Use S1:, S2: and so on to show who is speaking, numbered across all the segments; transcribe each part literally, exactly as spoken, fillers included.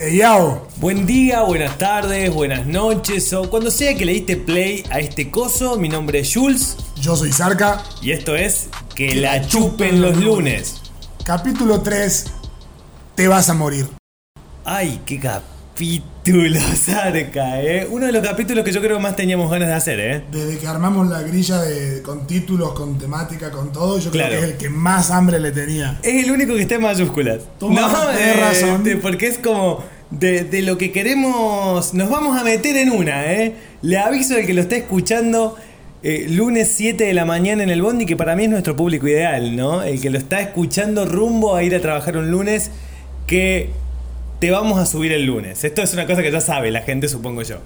S1: Eyao.
S2: Buen día, buenas tardes, buenas noches o cuando sea que le diste play a este coso. Mi nombre es Jules.
S1: Yo soy Zarca.
S2: Y esto es Que, que la chupen los lunes.
S1: Capítulo tres. Te vas a morir.
S2: Ay, qué capítulo, Zarca, eh. Uno de los capítulos que yo creo que más teníamos ganas de hacer, eh.
S1: Desde que armamos la grilla de, con títulos, con temática, con todo, yo
S2: claro.
S1: creo que es el que más hambre le tenía.
S2: Es el único que está en mayúsculas.
S1: Toma,
S2: no,
S1: tenés
S2: eh,
S1: razón.
S2: de, porque es como de, de lo que queremos. Nos vamos a meter en una, eh. Le aviso al que lo está escuchando. Eh, lunes siete de la mañana en el Bondi, que para mí es nuestro público ideal, ¿no? El que lo está escuchando rumbo a ir a trabajar un lunes, que te vamos a subir el lunes. Esto es una cosa que ya sabe la gente, supongo yo.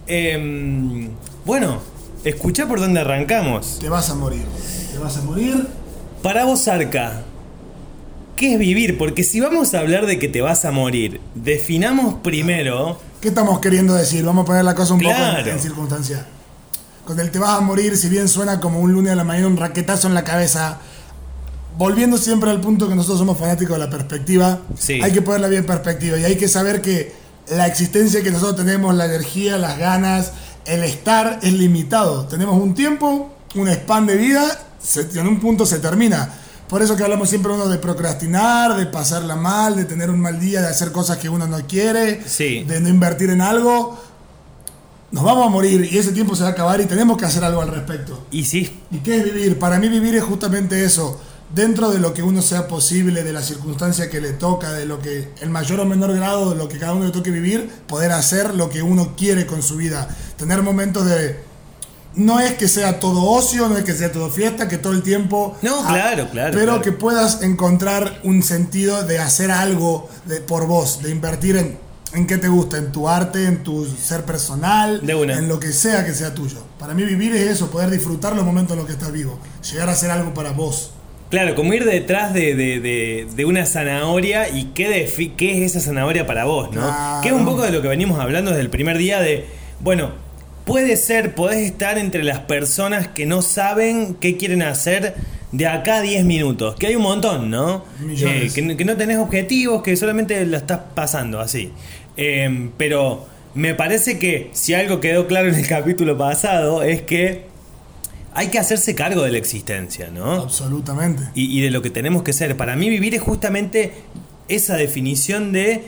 S2: Eh, bueno, escuchá por dónde arrancamos.
S1: Te vas a morir. Te vas a morir.
S2: Para vos, Zarca, ¿qué es vivir? Porque si vamos a hablar de que te vas a morir, definamos primero...
S1: ¿Qué estamos queriendo decir? Vamos a poner la cosa un
S2: claro.
S1: poco en, en circunstancia. Con el te vas a morir, si bien suena como un lunes a la mañana, un raquetazo en la cabeza, volviendo siempre al punto que nosotros somos fanáticos de la perspectiva,
S2: sí.
S1: Hay que ponerla bien en perspectiva y hay que saber que la existencia que nosotros tenemos, la energía, las ganas, el estar es limitado. Tenemos un tiempo, un span de vida, se, en un punto se termina. Por eso que hablamos siempre uno de procrastinar, de pasarla mal, de tener un mal día, de hacer cosas que uno no quiere,
S2: sí.
S1: de no invertir en algo. Nos vamos a morir y ese tiempo se va a acabar y tenemos que hacer algo al respecto.
S2: Y sí.
S1: ¿Y qué es vivir? Para mí vivir es justamente eso. Dentro de lo que uno sea posible, de la circunstancia que le toca, de lo que, el mayor o menor grado de lo que cada uno le toque vivir, poder hacer lo que uno quiere con su vida. Tener momentos de... No es que sea todo ocio, no es que sea todo fiesta, que todo el tiempo...
S2: No, claro, claro.
S1: Pero
S2: claro.
S1: que puedas encontrar un sentido de hacer algo de, por vos, de invertir en... ¿En qué te gusta? ¿En tu arte? ¿En tu ser personal?
S2: De una.
S1: En lo que sea que sea tuyo. Para mí vivir es eso, poder disfrutar los momentos en los que estás vivo. Llegar a hacer algo para vos.
S2: Claro, como ir detrás de, de, de, de una zanahoria y qué, defi- qué es esa zanahoria para vos, ¿no?
S1: Claro.
S2: Que es un poco de lo que venimos hablando desde el primer día de... Bueno, puede ser, podés estar entre las personas que no saben qué quieren hacer de acá a diez minutos. Que hay un montón, ¿no? Eh, que, que no tenés objetivos, que solamente la estás pasando así. Eh, pero me parece que si algo quedó claro en el capítulo pasado es que hay que hacerse cargo de la existencia, ¿no?
S1: Absolutamente.
S2: Y, y de lo que tenemos que ser. Para mí vivir es justamente esa definición de...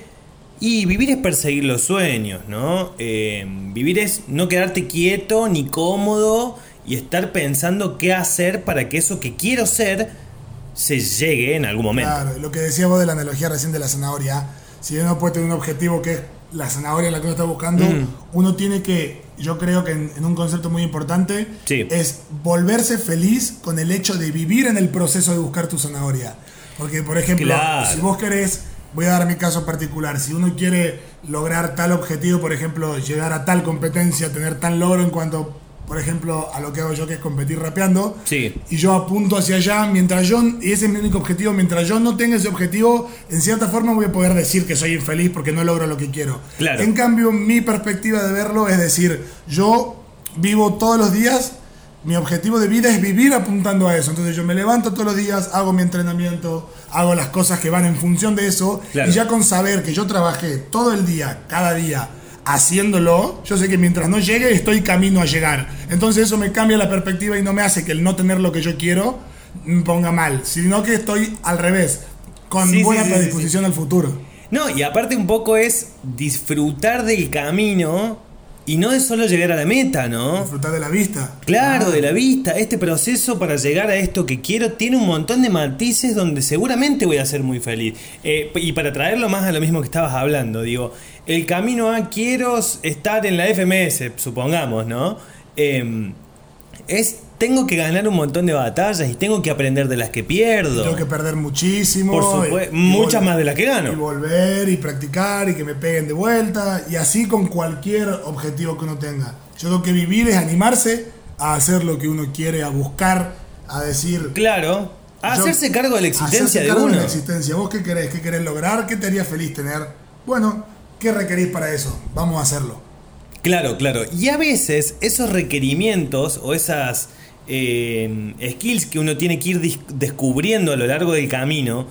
S2: Y vivir es perseguir los sueños, ¿no? Eh, vivir es no quedarte quieto ni cómodo y estar pensando qué hacer para que eso que quiero ser se llegue en algún momento.
S1: Claro, lo que decíamos de la analogía recién de la zanahoria. Si uno puede tener un objetivo que es la zanahoria la que uno está buscando, mm. uno tiene que, yo creo que en, en un concepto muy importante,
S2: sí.
S1: es volverse feliz con el hecho de vivir en el proceso de buscar tu zanahoria. Porque, por ejemplo,
S2: claro.
S1: si vos querés, voy a dar mi caso particular, si uno quiere lograr tal objetivo, por ejemplo, llegar a tal competencia, tener tal logro en cuanto... Por ejemplo, a lo que hago yo, que es competir rapeando,
S2: sí.
S1: y yo apunto hacia allá, mientras yo, y ese es mi único objetivo, mientras yo no tenga ese objetivo, en cierta forma voy a poder decir que soy infeliz porque no logro lo que quiero.
S2: Claro.
S1: En cambio, mi perspectiva de verlo es decir, yo vivo todos los días, mi objetivo de vida es vivir apuntando a eso. Entonces yo me levanto todos los días, hago mi entrenamiento, hago las cosas que van en función de eso,
S2: claro.
S1: Y ya con saber que yo trabajé todo el día, cada día, haciéndolo, yo sé que mientras no llegue estoy camino a llegar. Entonces eso me cambia la perspectiva y no me hace que el no tener lo que yo quiero me ponga mal, sino que estoy al revés, con
S2: sí,
S1: buena
S2: sí, sí,
S1: predisposición
S2: sí, sí.
S1: al futuro.
S2: No, y aparte un poco es disfrutar del camino y no de solo llegar a la meta, ¿no?
S1: Disfrutar de la vista.
S2: Claro, ah. de la vista. Este proceso para llegar a esto que quiero tiene un montón de matices donde seguramente voy a ser muy feliz. Eh, y para traerlo más a lo mismo que estabas hablando, digo, el camino a quiero estar en la F M S, supongamos, ¿no? Eh, es, tengo que ganar un montón de batallas y tengo que aprender de las que pierdo.
S1: Tengo que perder muchísimo.
S2: Por supuesto, muchas
S1: vol-
S2: más de las que gano.
S1: Y volver y practicar y que me peguen de vuelta. Y así con cualquier objetivo que uno tenga. Yo creo que vivir es animarse a hacer lo que uno quiere, a buscar, a decir...
S2: Claro, a yo, hacerse cargo de la existencia de
S1: cargo
S2: uno.
S1: De la existencia. ¿Vos qué querés? ¿Qué querés lograr? ¿Qué te haría feliz tener? Bueno, ¿qué requerís para eso? Vamos a hacerlo.
S2: Claro, claro. Y a veces esos requerimientos o esas eh, skills que uno tiene que ir dis- descubriendo a lo largo del camino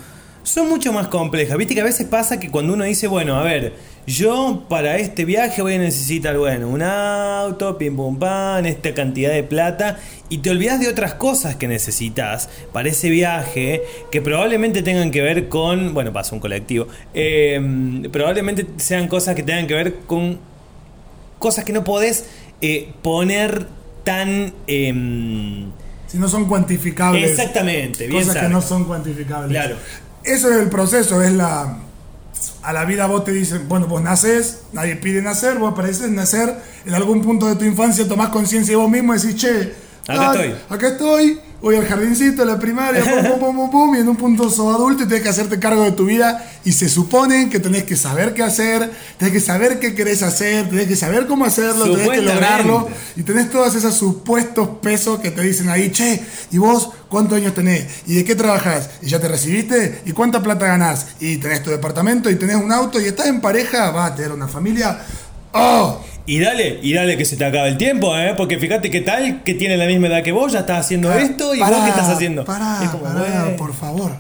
S2: son mucho más complejas. Viste que a veces pasa que cuando uno dice, bueno, a ver, yo para este viaje voy a necesitar, bueno, un auto, pim pum pam, esta cantidad de plata, y te olvidas de otras cosas que necesitas para ese viaje, que probablemente tengan que ver con, bueno, pasa un colectivo, eh, probablemente sean cosas que tengan que ver con cosas que no podés eh, poner tan... Eh,
S1: si no son cuantificables.
S2: Exactamente, bien
S1: cosas
S2: sabe.
S1: que no son cuantificables.
S2: Claro.
S1: Eso es el proceso, es la... A la vida vos te dicen, bueno, vos nacés, nadie pide nacer, vos apareces nacer, en algún punto de tu infancia tomás conciencia de vos mismo y decís, che,
S2: acá
S1: ay,
S2: estoy.
S1: Acá estoy, voy al jardincito, a la primaria, pum, pum, pum, pum, pum, y en un punto sos adulto y tenés que hacerte cargo de tu vida y se supone que tenés que saber qué hacer, tenés que saber qué querés hacer, tenés que saber cómo hacerlo, tenés que lograrlo y tenés todos esos supuestos pesos que te dicen ahí, che, ¿y vos cuántos años tenés? ¿Y de qué trabajás? ¿Y ya te recibiste? ¿Y cuánta plata ganás? ¿Y tenés tu departamento? ¿Y tenés un auto? ¿Y estás en pareja? ¿Vas a tener una familia? ¡Oh!
S2: Y dale, y dale que se te acabe el tiempo, ¿eh? Porque fíjate qué tal, que tiene la misma edad que vos, ya estás haciendo
S1: Pará,
S2: esto y
S1: pará,
S2: vos qué estás haciendo.
S1: Pará,
S2: es como,
S1: pará,
S2: wey.
S1: por favor.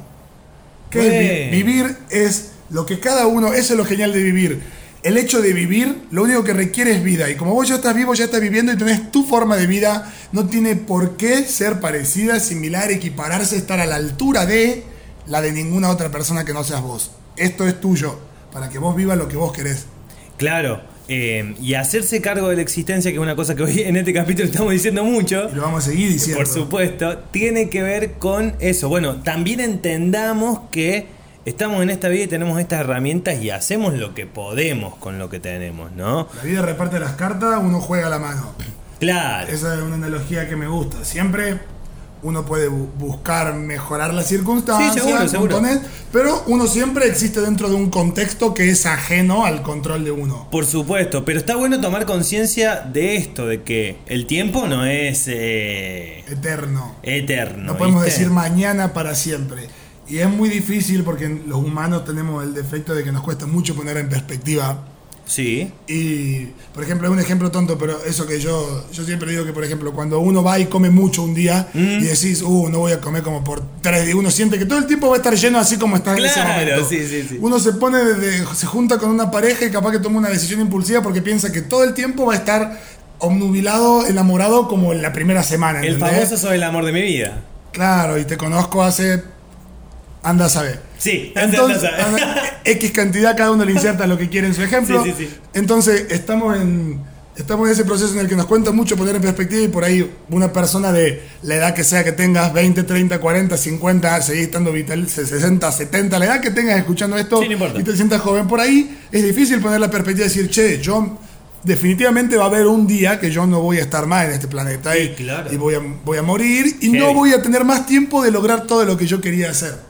S1: ¿Qué es vi- vivir? Es lo que cada uno, eso es lo genial de vivir. El hecho de vivir, lo único que requiere es vida. Y como vos ya estás vivo, ya estás viviendo y tenés tu forma de vida, no tiene por qué ser parecida, similar, equipararse, estar a la altura de la de ninguna otra persona que no seas vos. Esto es tuyo, para que vos vivas lo que vos querés.
S2: Claro. Eh, y hacerse cargo de la existencia, que es una cosa que hoy en este capítulo estamos diciendo mucho,
S1: y lo vamos a seguir diciendo,
S2: por supuesto, tiene que ver con eso. Bueno, también entendamos que estamos en esta vida y tenemos estas herramientas y hacemos lo que podemos con lo que tenemos, ¿no?
S1: La vida reparte las cartas, uno juega la mano.
S2: Claro.
S1: Esa es una analogía que me gusta. Siempre uno puede bu- buscar mejorar las circunstancias,
S2: Sí, seguro, seguro.
S1: montones, pero uno siempre existe dentro de un contexto que es ajeno al control de uno.
S2: Por supuesto, pero está bueno tomar conciencia de esto, de que el tiempo no es eh,
S1: Eterno.
S2: eterno.
S1: No podemos
S2: ¿viste?
S1: decir mañana para siempre. Y es muy difícil porque los humanos tenemos el defecto de que nos cuesta mucho poner en perspectiva.
S2: Sí.
S1: Y, por ejemplo, es un ejemplo tonto, pero eso que yo yo siempre digo que, por ejemplo, cuando uno va y come mucho un día mm. y decís, uh, no voy a comer como por tres días, uno siente que todo el tiempo va a estar lleno así como está en
S2: claro,
S1: ese momento.
S2: Sí, sí, sí.
S1: Uno se pone, desde, se junta con una pareja y capaz que toma una decisión impulsiva porque piensa que todo el tiempo va a estar obnubilado, enamorado como en la primera semana.
S2: El
S1: ¿entendés?
S2: famoso soy el amor de mi vida.
S1: Claro, y te conozco hace... Anda a saber.
S2: Sí,
S1: entonces,
S2: anda a saber.
S1: X cantidad, cada uno le inserta lo que quiere en su ejemplo.
S2: Sí, sí, sí.
S1: Entonces, estamos en, estamos en ese proceso en el que nos cuenta mucho poner en perspectiva y por ahí una persona de la edad que sea que tengas, veinte, treinta, cuarenta, cincuenta, seguís estando vital, sesenta, setenta, la edad que tengas escuchando esto
S2: Sí, no importa.
S1: y te sientas joven por ahí, es difícil poner la perspectiva y decir, che, yo... definitivamente va a haber un día que yo no voy a estar más en este planeta
S2: Sí,
S1: y,
S2: claro.
S1: y voy, a, voy a morir y
S2: Heavy.
S1: no voy a tener más tiempo de lograr todo lo que yo quería hacer.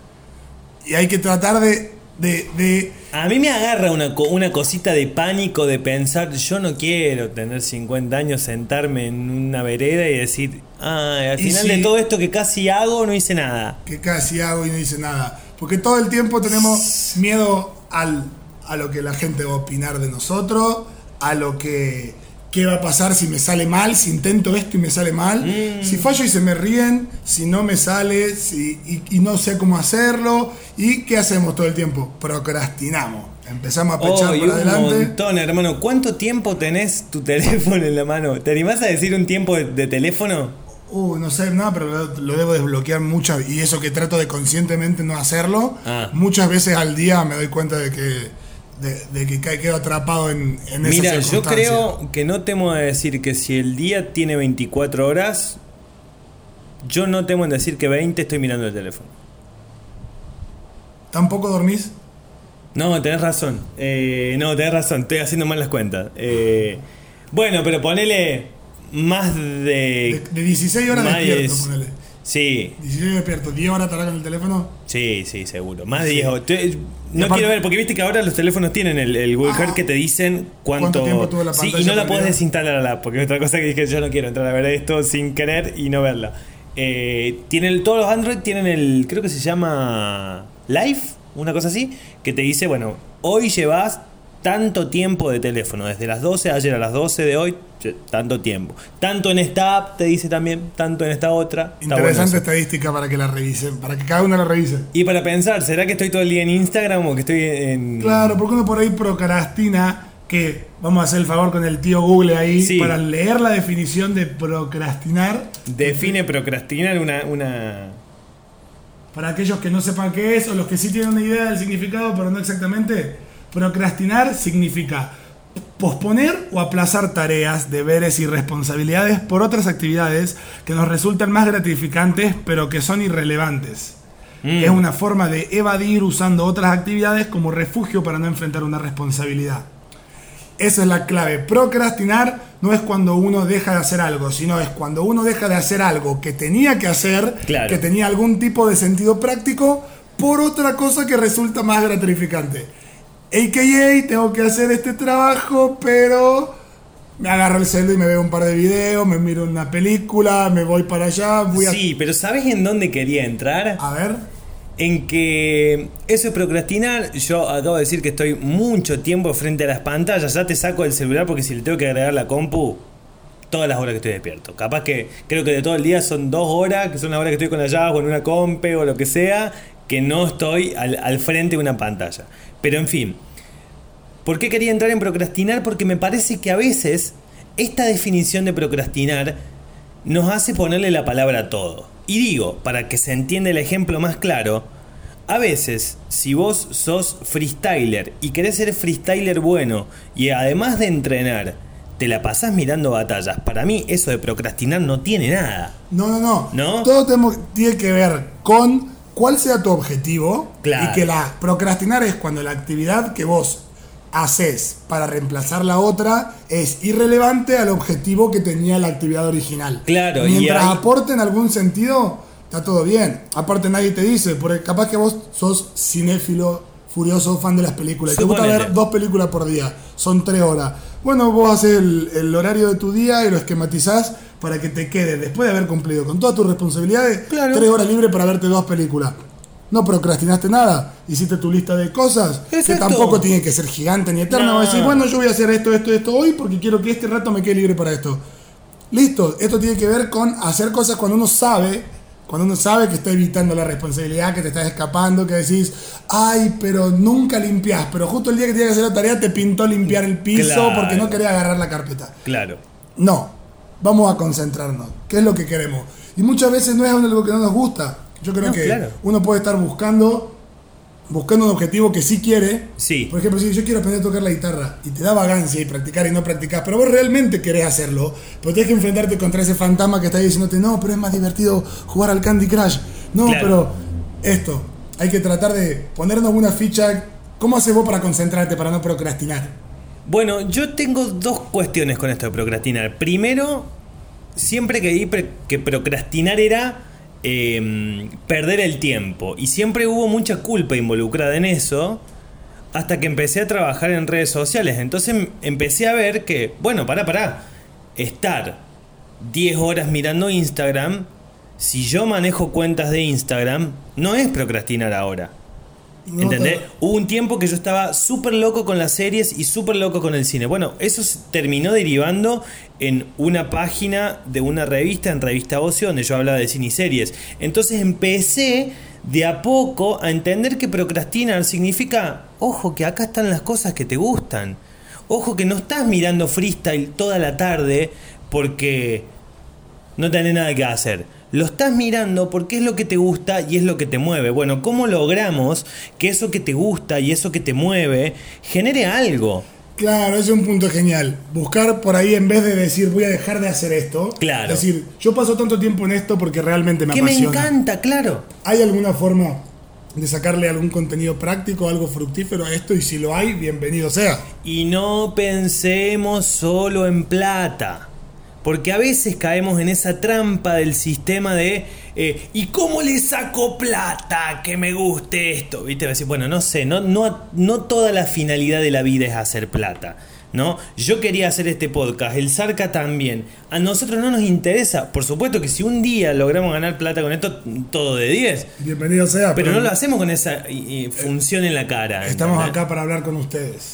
S1: Y hay que tratar de... de, de
S2: A mí me agarra una, co- una cosita de pánico de pensar, yo no quiero tener cincuenta años, sentarme en una vereda y decir, ay, al
S1: Y
S2: final
S1: si-
S2: de todo esto que casi hago no hice nada.
S1: que casi hago y no hice nada. Porque todo el tiempo tenemos miedo al, a lo que la gente va a opinar de nosotros, a lo que... ¿Qué va a pasar si me sale mal? Si intento esto y me sale mal. Mm. Si fallo y se me ríen. Si no me sale. Si, y, y no sé cómo hacerlo. ¿Y qué hacemos todo el tiempo? Procrastinamos. Empezamos a pechar
S2: Oh, y
S1: por
S2: un
S1: adelante.
S2: montón, hermano. ¿Cuánto tiempo tenés tu teléfono en la mano? ¿Te animás a decir un tiempo de, de teléfono?
S1: Uh, no sé, nada, pero lo, lo debo desbloquear muchas. Y eso que trato de conscientemente no hacerlo.
S2: Ah.
S1: Muchas veces al día me doy cuenta de que... De, de que quedo atrapado en, en esa
S2: Mira, yo
S1: circunstancia.
S2: creo que no temo en decir que si el día tiene veinticuatro horas, yo no temo en decir que veinte estoy mirando el teléfono.
S1: ¿Tampoco dormís?
S2: No, tenés razón. Eh, no, tenés razón, estoy haciendo mal las cuentas. Eh, bueno, pero ponele más de...
S1: De, de dieciséis horas
S2: más
S1: despierto,
S2: diez-
S1: ponele.
S2: Sí,
S1: dieciséis despierto, diez horas estará con el teléfono.
S2: sí, sí, seguro. Más de
S1: Sí.
S2: diez horas. Te- No
S1: aparte-
S2: quiero ver, porque viste que ahora los teléfonos tienen el, el Google
S1: Ah.
S2: Earth que te dicen cuánto...
S1: ¿Cuánto tiempo tuvo la
S2: Sí, y
S1: pantalla
S2: no la podés
S1: prendida?
S2: desinstalar a la app, porque es otra cosa que dije, yo no quiero entrar a ver esto sin querer y no verla. Eh, tienen, todos los Android tienen el, creo que se llama Live, una cosa así, que te dice, bueno, hoy llevas tanto tiempo de teléfono, desde las doce, ayer a las doce de hoy, tanto tiempo. Tanto en esta app, te dice también, tanto en esta otra.
S1: Interesante bueno estadística para que la revisen, para que cada uno la revise.
S2: Y para pensar, ¿será que estoy todo el día en Instagram o que estoy en...?
S1: Claro, porque uno por ahí procrastina, que vamos a hacer el favor con el tío Google ahí, sí, para leer la definición de procrastinar.
S2: Define procrastinar una... una...
S1: Para aquellos que no sepan qué es, o los que sí tienen una idea del significado, pero no exactamente, procrastinar significa posponer o aplazar tareas, deberes y responsabilidades por otras actividades que nos resultan más gratificantes, pero que son irrelevantes. Mm. Es una forma de evadir usando otras actividades como refugio para no enfrentar una responsabilidad. Esa es la clave. Procrastinar no es cuando uno deja de hacer algo, sino es cuando uno deja de hacer algo que tenía que hacer, claro, que tenía algún tipo de sentido práctico, por otra cosa que resulta más gratificante. A K A tengo que hacer este trabajo, pero me agarro el celular y me veo un par de videos, me miro una película, me voy para allá. Voy a...
S2: Sí, pero ¿sabes en dónde quería entrar?
S1: A ver...
S2: En que eso es procrastinar. Yo acabo de decir que estoy mucho tiempo frente a las pantallas. Ya te saco el celular porque si le tengo que agregar la compu, todas las horas que estoy despierto. Capaz que creo que de todo el día son dos horas, que son las horas que estoy con la llave o en una compe o lo que sea, que no estoy al, al frente de una pantalla. Pero en fin, ¿por qué quería entrar en procrastinar? Porque me parece que a veces esta definición de procrastinar nos hace ponerle la palabra a todo. Y digo, para que se entienda el ejemplo más claro, a veces, si vos sos freestyler y querés ser freestyler bueno y además de entrenar, te la pasás mirando batallas, para mí eso de procrastinar no tiene nada.
S1: No, no, no.
S2: ¿No?
S1: Todo tenemos, tiene que ver con cuál sea tu objetivo. Claro. Y que la procrastinar es cuando la actividad que vos haces para reemplazar la otra es irrelevante al objetivo que tenía la actividad original.
S2: Claro.
S1: Mientras
S2: y hay...
S1: aporte en algún sentido, está todo bien. Aparte nadie te dice, porque capaz que vos sos cinéfilo, furioso, fan de las películas. Te gusta ver dos películas por día, son tres horas. Bueno, vos haces el, el horario de tu día y lo esquematizás para que te quede, después de haber cumplido con todas tus responsabilidades, claro, tres horas libres para verte dos películas. No procrastinaste nada, hiciste tu lista de cosas. Exacto. Que tampoco tiene que ser gigante ni eterna. No. Vas a decir, bueno, yo voy a hacer esto, esto, esto hoy porque quiero que este rato me quede libre para esto. Listo, esto tiene que ver con hacer cosas cuando uno sabe, cuando uno sabe que está evitando la responsabilidad, que te estás escapando, que decís, ay, pero nunca limpiás, pero justo el día que tenías que hacer la tarea te pintó limpiar el piso, claro, porque no querías agarrar la carpeta.
S2: Claro.
S1: No, vamos a concentrarnos. ¿Qué es lo que queremos? Y muchas veces no es algo que no nos gusta. Yo creo no, que claro, uno puede estar buscando buscando un objetivo que sí quiere.
S2: Sí.
S1: Por ejemplo, si yo quiero aprender a tocar la guitarra y te da vagancia y practicar y no practicás, pero vos realmente querés hacerlo, pero tienes que enfrentarte contra ese fantasma que está ahí diciéndote, no, pero es más divertido jugar al Candy Crush. No, claro, pero esto, hay que tratar de ponernos una ficha. ¿Cómo haces vos para concentrarte, para no procrastinar?
S2: Bueno, yo tengo dos cuestiones con esto de procrastinar. Primero, siempre creí que procrastinar era Eh, perder el tiempo, y siempre hubo mucha culpa involucrada en eso hasta que empecé a trabajar en redes sociales. Entonces empecé a ver que, bueno, pará, pará, estar diez horas mirando Instagram, si yo manejo cuentas de Instagram, no es procrastinar ahora. No, ¿entendés? Pero... Hubo un tiempo que yo estaba súper loco con las series y súper loco con el cine. Bueno, eso terminó derivando en una página de una revista, en Revista Ocio, donde yo hablaba de cine y series. Entonces empecé de a poco a entender que procrastinar significa, ojo, que acá están las cosas que te gustan. Ojo, que no estás mirando freestyle toda la tarde porque no tenés nada que hacer. Lo estás mirando porque es lo que te gusta y es lo que te mueve. Bueno, ¿cómo logramos que eso que te gusta y eso que te mueve genere algo?
S1: Claro, ese es un punto genial. Buscar por ahí, en vez de decir voy a dejar de hacer esto,
S2: claro,
S1: decir yo paso tanto tiempo en esto porque realmente me
S2: que apasiona. Que me encanta, claro.
S1: ¿Hay alguna forma de sacarle algún contenido práctico, algo fructífero a esto? Y si lo hay, bienvenido sea.
S2: Y no pensemos solo en plata. Porque a veces caemos en esa trampa del sistema de eh, ¿y cómo le saco plata que me guste esto? ¿Viste? Decir, bueno, no sé, no, no, no toda la finalidad de la vida es hacer plata, ¿no? Yo quería hacer este podcast, el Zarca también. A nosotros no nos interesa. Por supuesto que si un día logramos ganar plata con esto, todo de diez.
S1: Bienvenido sea.
S2: Pero, pero no lo hacemos con esa eh, función en la cara.
S1: Estamos
S2: ¿entendés?
S1: Acá para hablar con ustedes.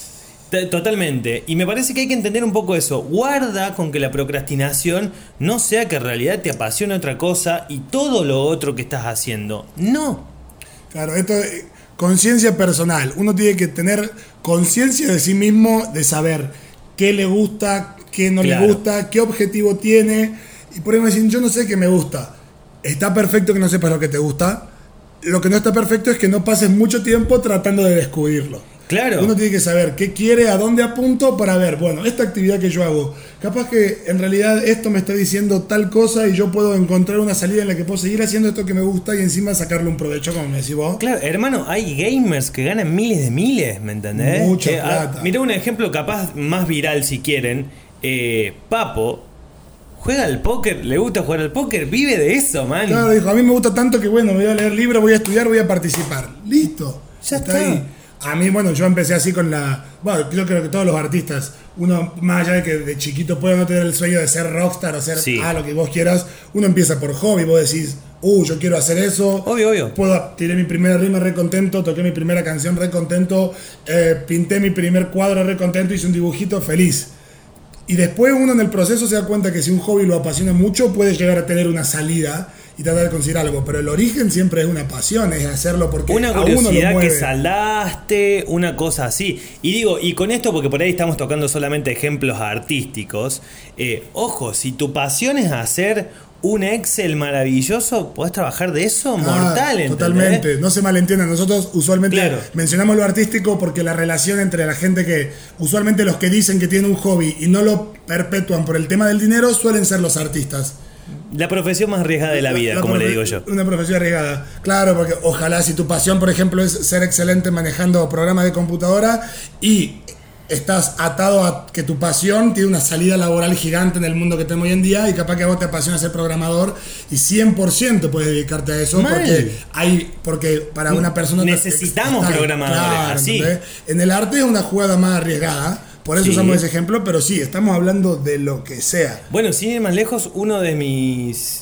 S2: Totalmente. Y me parece que hay que entender un poco eso. Guarda con que la procrastinación no sea que en realidad te apasione otra cosa y todo lo otro que estás haciendo. No.
S1: Claro, esto es conciencia personal. Uno tiene que tener conciencia de sí mismo, de saber qué le gusta, qué no claro. le gusta, qué objetivo tiene. Y por ejemplo, decir, yo no sé qué me gusta. Está perfecto que no sepas lo que te gusta. Lo que no está perfecto es que no pases mucho tiempo tratando de descubrirlo.
S2: Claro.
S1: Uno tiene que saber qué quiere, a dónde apunto para ver, bueno, esta actividad que yo hago, capaz que en realidad esto me está diciendo tal cosa y yo puedo encontrar una salida en la que puedo seguir haciendo esto que me gusta y encima sacarle un provecho, como me decís vos.
S2: Claro, hermano, hay gamers que ganan miles de miles, ¿me entendés?
S1: Mucha
S2: eh,
S1: plata.
S2: Mirá un ejemplo capaz más viral si quieren. Eh, Papo juega al póker, le gusta jugar al póker, vive de eso, man.
S1: Claro, dijo, a mí me gusta tanto que bueno, voy a leer libros, voy a estudiar, voy a participar. Listo.
S2: Ya está.
S1: está. Ahí. A mí, bueno, yo empecé así con la... Bueno, yo creo que todos los artistas, uno más allá de que de chiquito pueda no tener el sueño de ser rockstar o ser
S2: sí.
S1: ah, lo que vos quieras, uno empieza por hobby, vos decís, uh, yo quiero hacer eso.
S2: Obvio, obvio.
S1: Puedo, tiré mi primera rima re contento, toqué mi primera canción re contento, eh, pinté mi primer cuadro re contento, hice un dibujito feliz. Y después uno en el proceso se da cuenta que si un hobby lo apasiona mucho, puede llegar a tener una salida y tratar de conseguir algo, pero el origen siempre es una pasión, es hacerlo porque
S2: una
S1: a uno lo
S2: curiosidad
S1: mueve.
S2: Que saldaste, una cosa así. Y digo, y con esto, porque por ahí estamos tocando solamente ejemplos artísticos, eh, ojo, si tu pasión es hacer un Excel maravilloso, podés trabajar de eso
S1: ah,
S2: mortal, ¿entendés?
S1: Totalmente, no se malentiendan. Nosotros usualmente
S2: claro.
S1: mencionamos lo artístico porque la relación entre la gente que, usualmente los que dicen que tienen un hobby y no lo perpetúan por el tema del dinero, suelen ser los artistas.
S2: La profesión más arriesgada de la vida, la, la como profe- le digo yo.
S1: Una profesión arriesgada. Claro, porque ojalá si tu pasión, por ejemplo, es ser excelente manejando programas de computadora y estás atado a que tu pasión tiene una salida laboral gigante en el mundo que tenemos hoy en día y capaz que a vos te apasiona ser programador y cien por ciento puedes dedicarte a eso. Mal. porque hay porque para una persona...
S2: Necesitamos está, programadores, claro, así.
S1: ¿Entendés? En el arte es una jugada más arriesgada. Por eso sí. usamos ese ejemplo, pero sí, estamos hablando de lo que sea.
S2: Bueno, sin ir más lejos, uno de mis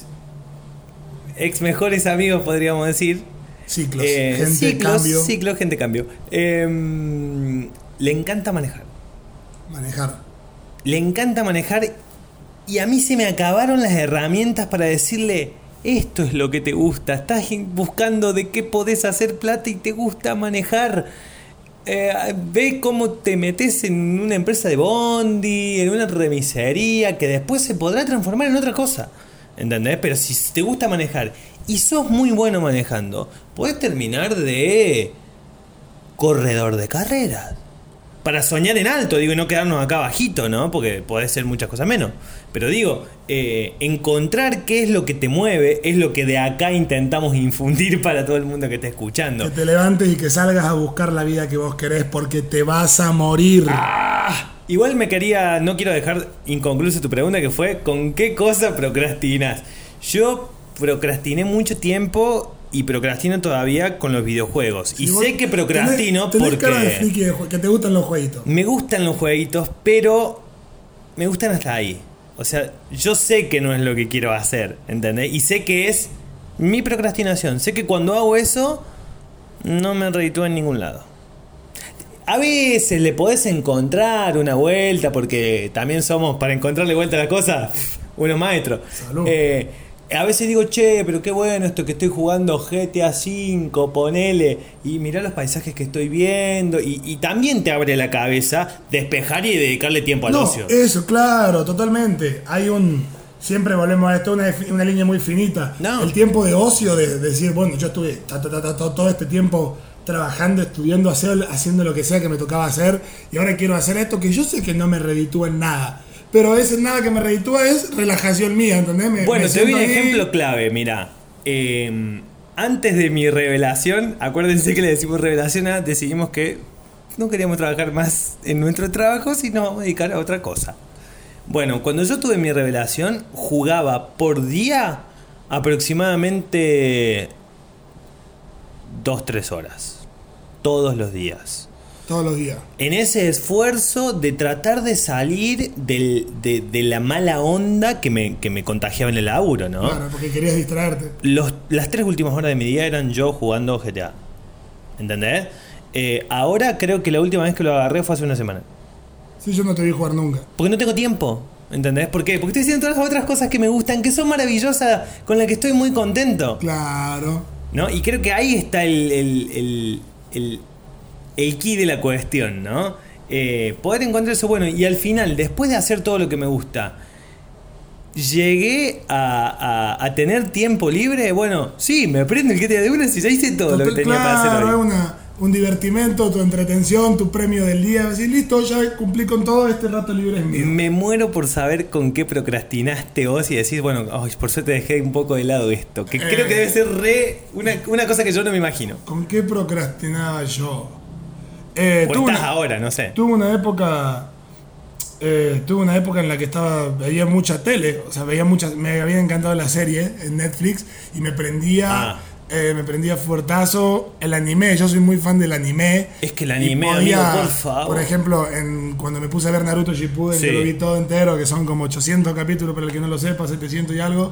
S2: ex mejores amigos, podríamos decir.
S1: Ciclos,
S2: eh,
S1: gente
S2: ciclos,
S1: cambio.
S2: Ciclos, gente cambio. Eh, le encanta manejar.
S1: Manejar.
S2: Le encanta manejar y a mí se me acabaron las herramientas para decirle, esto es lo que te gusta. Estás buscando de qué podés hacer plata y te gusta manejar. Eh, ve cómo te metes en una empresa de bondi, en una remisería, que después se podrá transformar en otra cosa, ¿entendés? Pero si te gusta manejar y sos muy bueno manejando, podés terminar de corredor de carreras. Para soñar en alto, digo, y no quedarnos acá bajito, ¿no? Porque podés ser muchas cosas menos. Pero digo, eh, encontrar qué es lo que te mueve es lo que de acá intentamos infundir para todo el mundo que esté escuchando.
S1: Que te levantes y que salgas a buscar la vida que vos querés porque te vas a morir.
S2: Ah, igual me quería, no quiero dejar inconclusa tu pregunta, que fue, ¿con qué cosa procrastinas? Yo procrastiné mucho tiempo y procrastino todavía con los videojuegos. Sí, y sé que procrastino
S1: tenés, tenés
S2: porque...
S1: cara de friki de jue- que te gustan los jueguitos.
S2: Me gustan los jueguitos, pero me gustan hasta ahí. O sea, yo sé que no es lo que quiero hacer, ¿entendés? Y sé que es mi procrastinación. Sé que cuando hago eso, no me reditúa en ningún lado. A veces le podés encontrar una vuelta, porque también somos, para encontrarle vuelta a la cosa, unos maestros.
S1: Salud.
S2: Eh, a veces digo, che, pero qué bueno esto que estoy jugando G T A cinco, ponele, y mirá los paisajes que estoy viendo, y, y también te abre la cabeza despejar y dedicarle tiempo al
S1: no,
S2: ocio.
S1: Eso, claro, totalmente. Hay un... Siempre volvemos a esto, una, una línea muy finita.
S2: No.
S1: El tiempo de ocio, de, de decir, bueno, yo estuve ta, ta, ta, ta, todo este tiempo trabajando, estudiando, hacer, haciendo lo que sea que me tocaba hacer, y ahora quiero hacer esto que yo sé que no me reditúa en nada. Pero ese nada que me reditúa es relajación mía, ¿entendés? Me,
S2: bueno,
S1: me
S2: te doy un
S1: ahí.
S2: ejemplo clave, mirá. Eh, antes de mi revelación, acuérdense que le decimos revelación a, decidimos que no queríamos trabajar más en nuestro trabajo, sino vamos a dedicar a otra cosa. Bueno, cuando yo tuve mi revelación, jugaba por día aproximadamente dos, tres horas. Todos los días.
S1: Todos los días.
S2: En ese esfuerzo de tratar de salir del, de, de la mala onda que me, que me contagiaba en el laburo, ¿no?
S1: Claro, porque querías distraerte.
S2: Los, las tres últimas horas de mi día eran yo jugando G T A. ¿Entendés? Eh, ahora creo que la última vez que lo agarré fue hace una semana.
S1: Sí, yo no te vi jugar nunca.
S2: Porque no tengo tiempo. ¿Entendés? ¿Por qué? Porque estoy haciendo todas las otras cosas que me gustan, que son maravillosas, con las que estoy muy contento.
S1: Claro.
S2: ¿No? Y creo que ahí está el, el, el, el, el key de la cuestión, ¿no? Eh, poder encontrar eso bueno. Y al final, después de hacer todo lo que me gusta, llegué a, a, a tener tiempo libre. Bueno, sí, me prendo el G T A de una si ya hice todo Total, lo que tenía
S1: claro,
S2: para hacer hoy.
S1: Una, un divertimento, tu entretención, tu premio del día. Así, listo, ya cumplí con todo, este rato libre es mío.
S2: Me muero por saber con qué procrastinaste vos y decís, bueno, oh, por suerte dejé un poco de lado esto. Que eh, creo que debe ser re una, una cosa que yo no me imagino.
S1: ¿Con qué procrastinaba yo? Eh,
S2: o estás una, ahora, no sé.
S1: Tuve una época... Eh, tuve una época en la que estaba veía mucha tele, o sea, veía muchas, me había encantado la serie en Netflix y me prendía, ah. eh, me prendía fuertazo el anime. Yo soy muy fan del anime.
S2: Es que el anime, podía, amigo, por favor.
S1: Por ejemplo, en, cuando me puse a ver Naruto Shippuden, sí. que lo vi todo entero, que son como ochocientos capítulos para el que no lo sepa, setecientos y algo,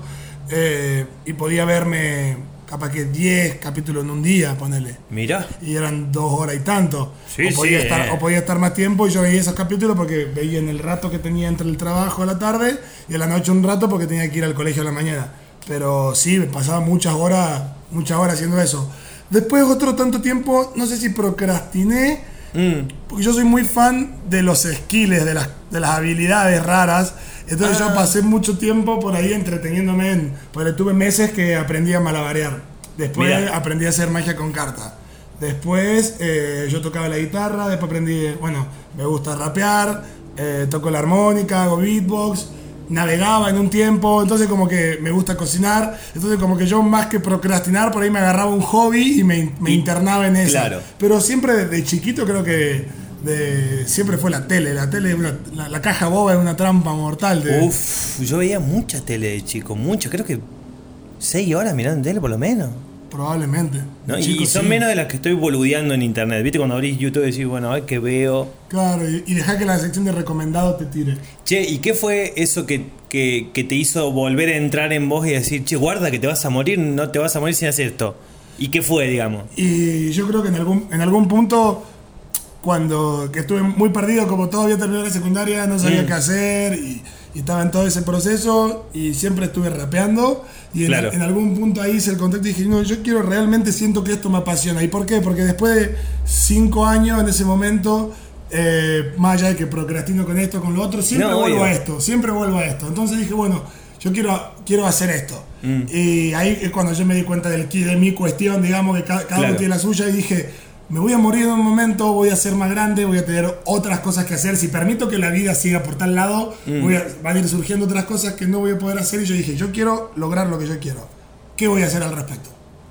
S1: eh, y podía verme capaz que diez capítulos en un día, ponele.
S2: Mira.
S1: Y eran dos horas y tanto.
S2: Sí,
S1: o, podía
S2: sí,
S1: estar,
S2: eh.
S1: o podía estar más tiempo y yo veía esos capítulos porque veía en el rato que tenía entre el trabajo a la tarde y a la noche un rato porque tenía que ir al colegio a la mañana. Pero sí, me pasaba muchas horas, muchas horas haciendo eso. Después otro tanto tiempo, no sé si procrastiné, mm. porque yo soy muy fan de los skills, de las, de las habilidades raras. Entonces ah. yo pasé mucho tiempo por ahí entreteniéndome en, porque tuve meses que aprendí a malabarear. Después Mira. aprendí a hacer magia con cartas. Después eh, yo tocaba la guitarra, después aprendí, bueno, me gusta rapear, eh, toco la armónica, hago beatbox, navegaba en un tiempo, entonces como que me gusta cocinar, entonces como que yo más que procrastinar, por ahí me agarraba un hobby y me, me internaba en eso.
S2: Claro.
S1: Pero siempre desde chiquito creo que... De, siempre fue la tele, la tele, una, la, la caja boba es una trampa mortal. De...
S2: Uf, yo veía mucha tele de chico, mucho, creo que seis horas mirando tele por lo menos.
S1: Probablemente.
S2: ¿No? Chico, y son sí. menos de las que estoy boludeando en internet, ¿viste? Cuando abrís YouTube y decís, bueno, a ver qué veo.
S1: Claro, y, y dejá que la sección de recomendados te tire.
S2: Che, ¿y qué fue eso que, que, que te hizo volver a entrar en vos y decir, che, guarda que te vas a morir, no te vas a morir sin hacer esto? ¿Y qué fue, digamos?
S1: Y yo creo que en algún, en algún punto... Cuando que estuve muy perdido, como todo había terminado la secundaria, no sabía mm. qué hacer y, y estaba en todo ese proceso y siempre estuve rapeando y en, claro. en algún punto ahí hice el contacto y dije, no, yo quiero, realmente siento que esto me apasiona. ¿Y por qué? Porque después de cinco años en ese momento, eh, más allá de que procrastino con esto, con lo otro, siempre no, vuelvo obvio. a esto, siempre vuelvo a esto. Entonces dije, bueno, yo quiero, quiero hacer esto. Mm. Y ahí es cuando yo me di cuenta del de mi cuestión, digamos, que cada, cada claro. uno tiene la suya y dije... Me voy a morir en un momento, voy a ser más grande, voy a tener otras cosas que hacer. Si permito que la vida siga por tal lado, mm. voy a, van a ir surgiendo otras cosas que no voy a poder hacer. Y yo dije, yo quiero lograr lo que yo quiero. ¿Qué voy a hacer al respecto?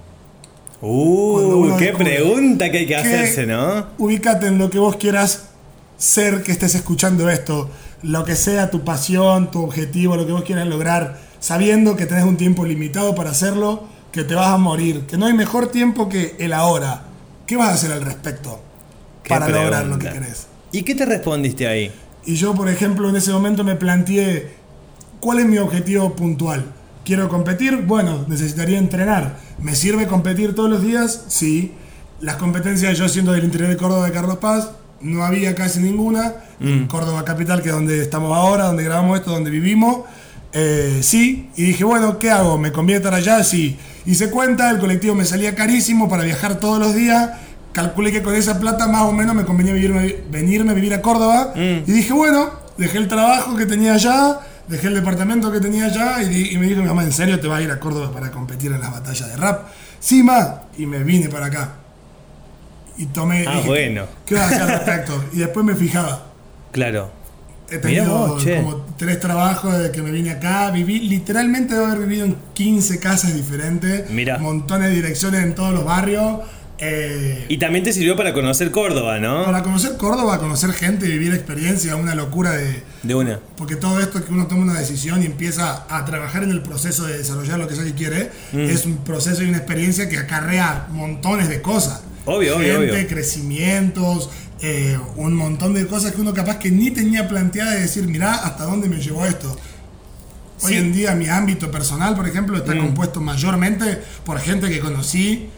S2: Uh, qué pregunta que hay que hacerse, ¿no?
S1: Ubícate en lo que vos quieras ser que estés escuchando esto. Lo que sea tu pasión, tu objetivo, lo que vos quieras lograr. Sabiendo que tenés un tiempo limitado para hacerlo, que te vas a morir. Que no hay mejor tiempo que el ahora. ¿Qué vas a hacer al respecto para pregunta. lograr lo que querés?
S2: ¿Y qué te respondiste ahí?
S1: Y yo, por ejemplo, en ese momento me planteé, ¿cuál es mi objetivo puntual? ¿Quiero competir? Bueno, necesitaría entrenar. ¿Me sirve competir todos los días? Sí. Las competencias, yo siendo del interior de Córdoba, de Carlos Paz, no había casi ninguna. Mm. Córdoba capital, que es donde estamos ahora, donde grabamos esto, donde vivimos. Eh, sí, y dije, bueno, ¿qué hago? ¿Me conviene estar allá? Sí. Hice cuenta, el colectivo me salía carísimo para viajar todos los días. Calculé que con esa plata más o menos me convenía venirme, venirme a vivir a Córdoba. Mm. Y dije, bueno, dejé el trabajo que tenía allá, dejé el departamento que tenía allá y, y me dijo mi mamá, ¿en serio te vas a ir a Córdoba para competir en las batallas de rap? Sí, ma. Y me vine para acá. Y tomé...
S2: Ah,
S1: dije,
S2: bueno.
S1: ¿Qué vas a hacer al respecto? Y después me fijaba.
S2: Claro.
S1: He tenido vos, como tres trabajos desde que me vine acá. Viví, literalmente debo haber vivido en quince casas diferentes.
S2: Mirá.
S1: Montones de direcciones en todos los barrios. Eh,
S2: y también te sirvió para conocer Córdoba, ¿no?
S1: Para conocer Córdoba, conocer gente, vivir experiencia, una locura de...
S2: De una.
S1: Porque todo esto que uno toma una decisión y empieza a trabajar en el proceso de desarrollar lo que sea que quiere, mm. es un proceso y una experiencia que acarrea montones de cosas.
S2: Obvio,
S1: gente,
S2: obvio, obvio.
S1: Crecimientos... Eh, un montón de cosas que uno capaz que ni tenía planteada de decir, mirá hasta dónde me llevó esto. Hoy sí. en día mi ámbito personal, por ejemplo, está mm. compuesto mayormente por gente que conocí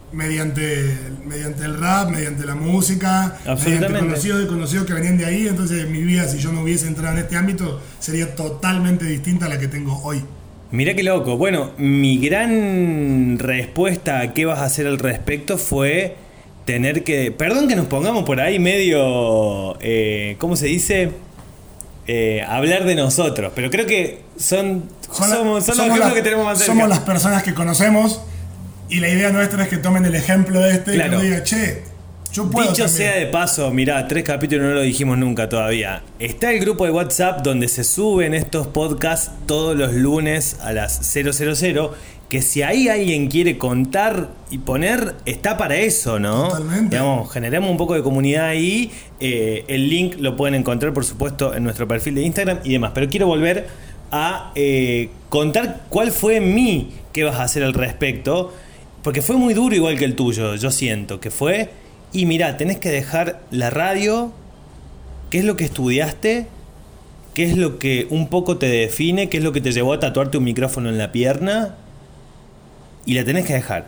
S1: mediante, mediante el rap, mediante la música, mediante conocidos y conocidos que venían de ahí. Entonces mi vida, si yo no hubiese entrado en este ámbito, sería totalmente distinta a la que tengo hoy.
S2: Mirá qué loco. Bueno, mi gran respuesta a qué vas a hacer al respecto fue tener que... Perdón que nos pongamos por ahí medio... Eh, ¿Cómo se dice? Eh, hablar de nosotros. Pero creo que son,
S1: son, la,
S2: somos, son
S1: somos
S2: los ejemplos
S1: la,
S2: que tenemos más cerca.
S1: Somos las personas que conocemos y la idea nuestra es que tomen el ejemplo de este
S2: claro.
S1: y que digan, che, yo puedo
S2: Dicho
S1: también.
S2: sea de paso, mirá, tres capítulos no lo dijimos nunca todavía. Está el grupo de WhatsApp donde se suben estos podcasts todos los lunes a las cero cero cero. Que si ahí alguien quiere contar y poner, está para eso, ¿no?
S1: Totalmente.
S2: Digamos, generemos un poco de comunidad ahí. Eh, el link lo pueden encontrar, por supuesto, en nuestro perfil de Instagram y demás. Pero quiero volver a eh, contar cuál fue mi qué vas a hacer al respecto. Porque fue muy duro igual que el tuyo, yo siento que fue... Y mirá, tenés que dejar la radio, qué es lo que estudiaste, qué es lo que un poco te define, qué es lo que te llevó a tatuarte un micrófono en la pierna, y la tenés que dejar.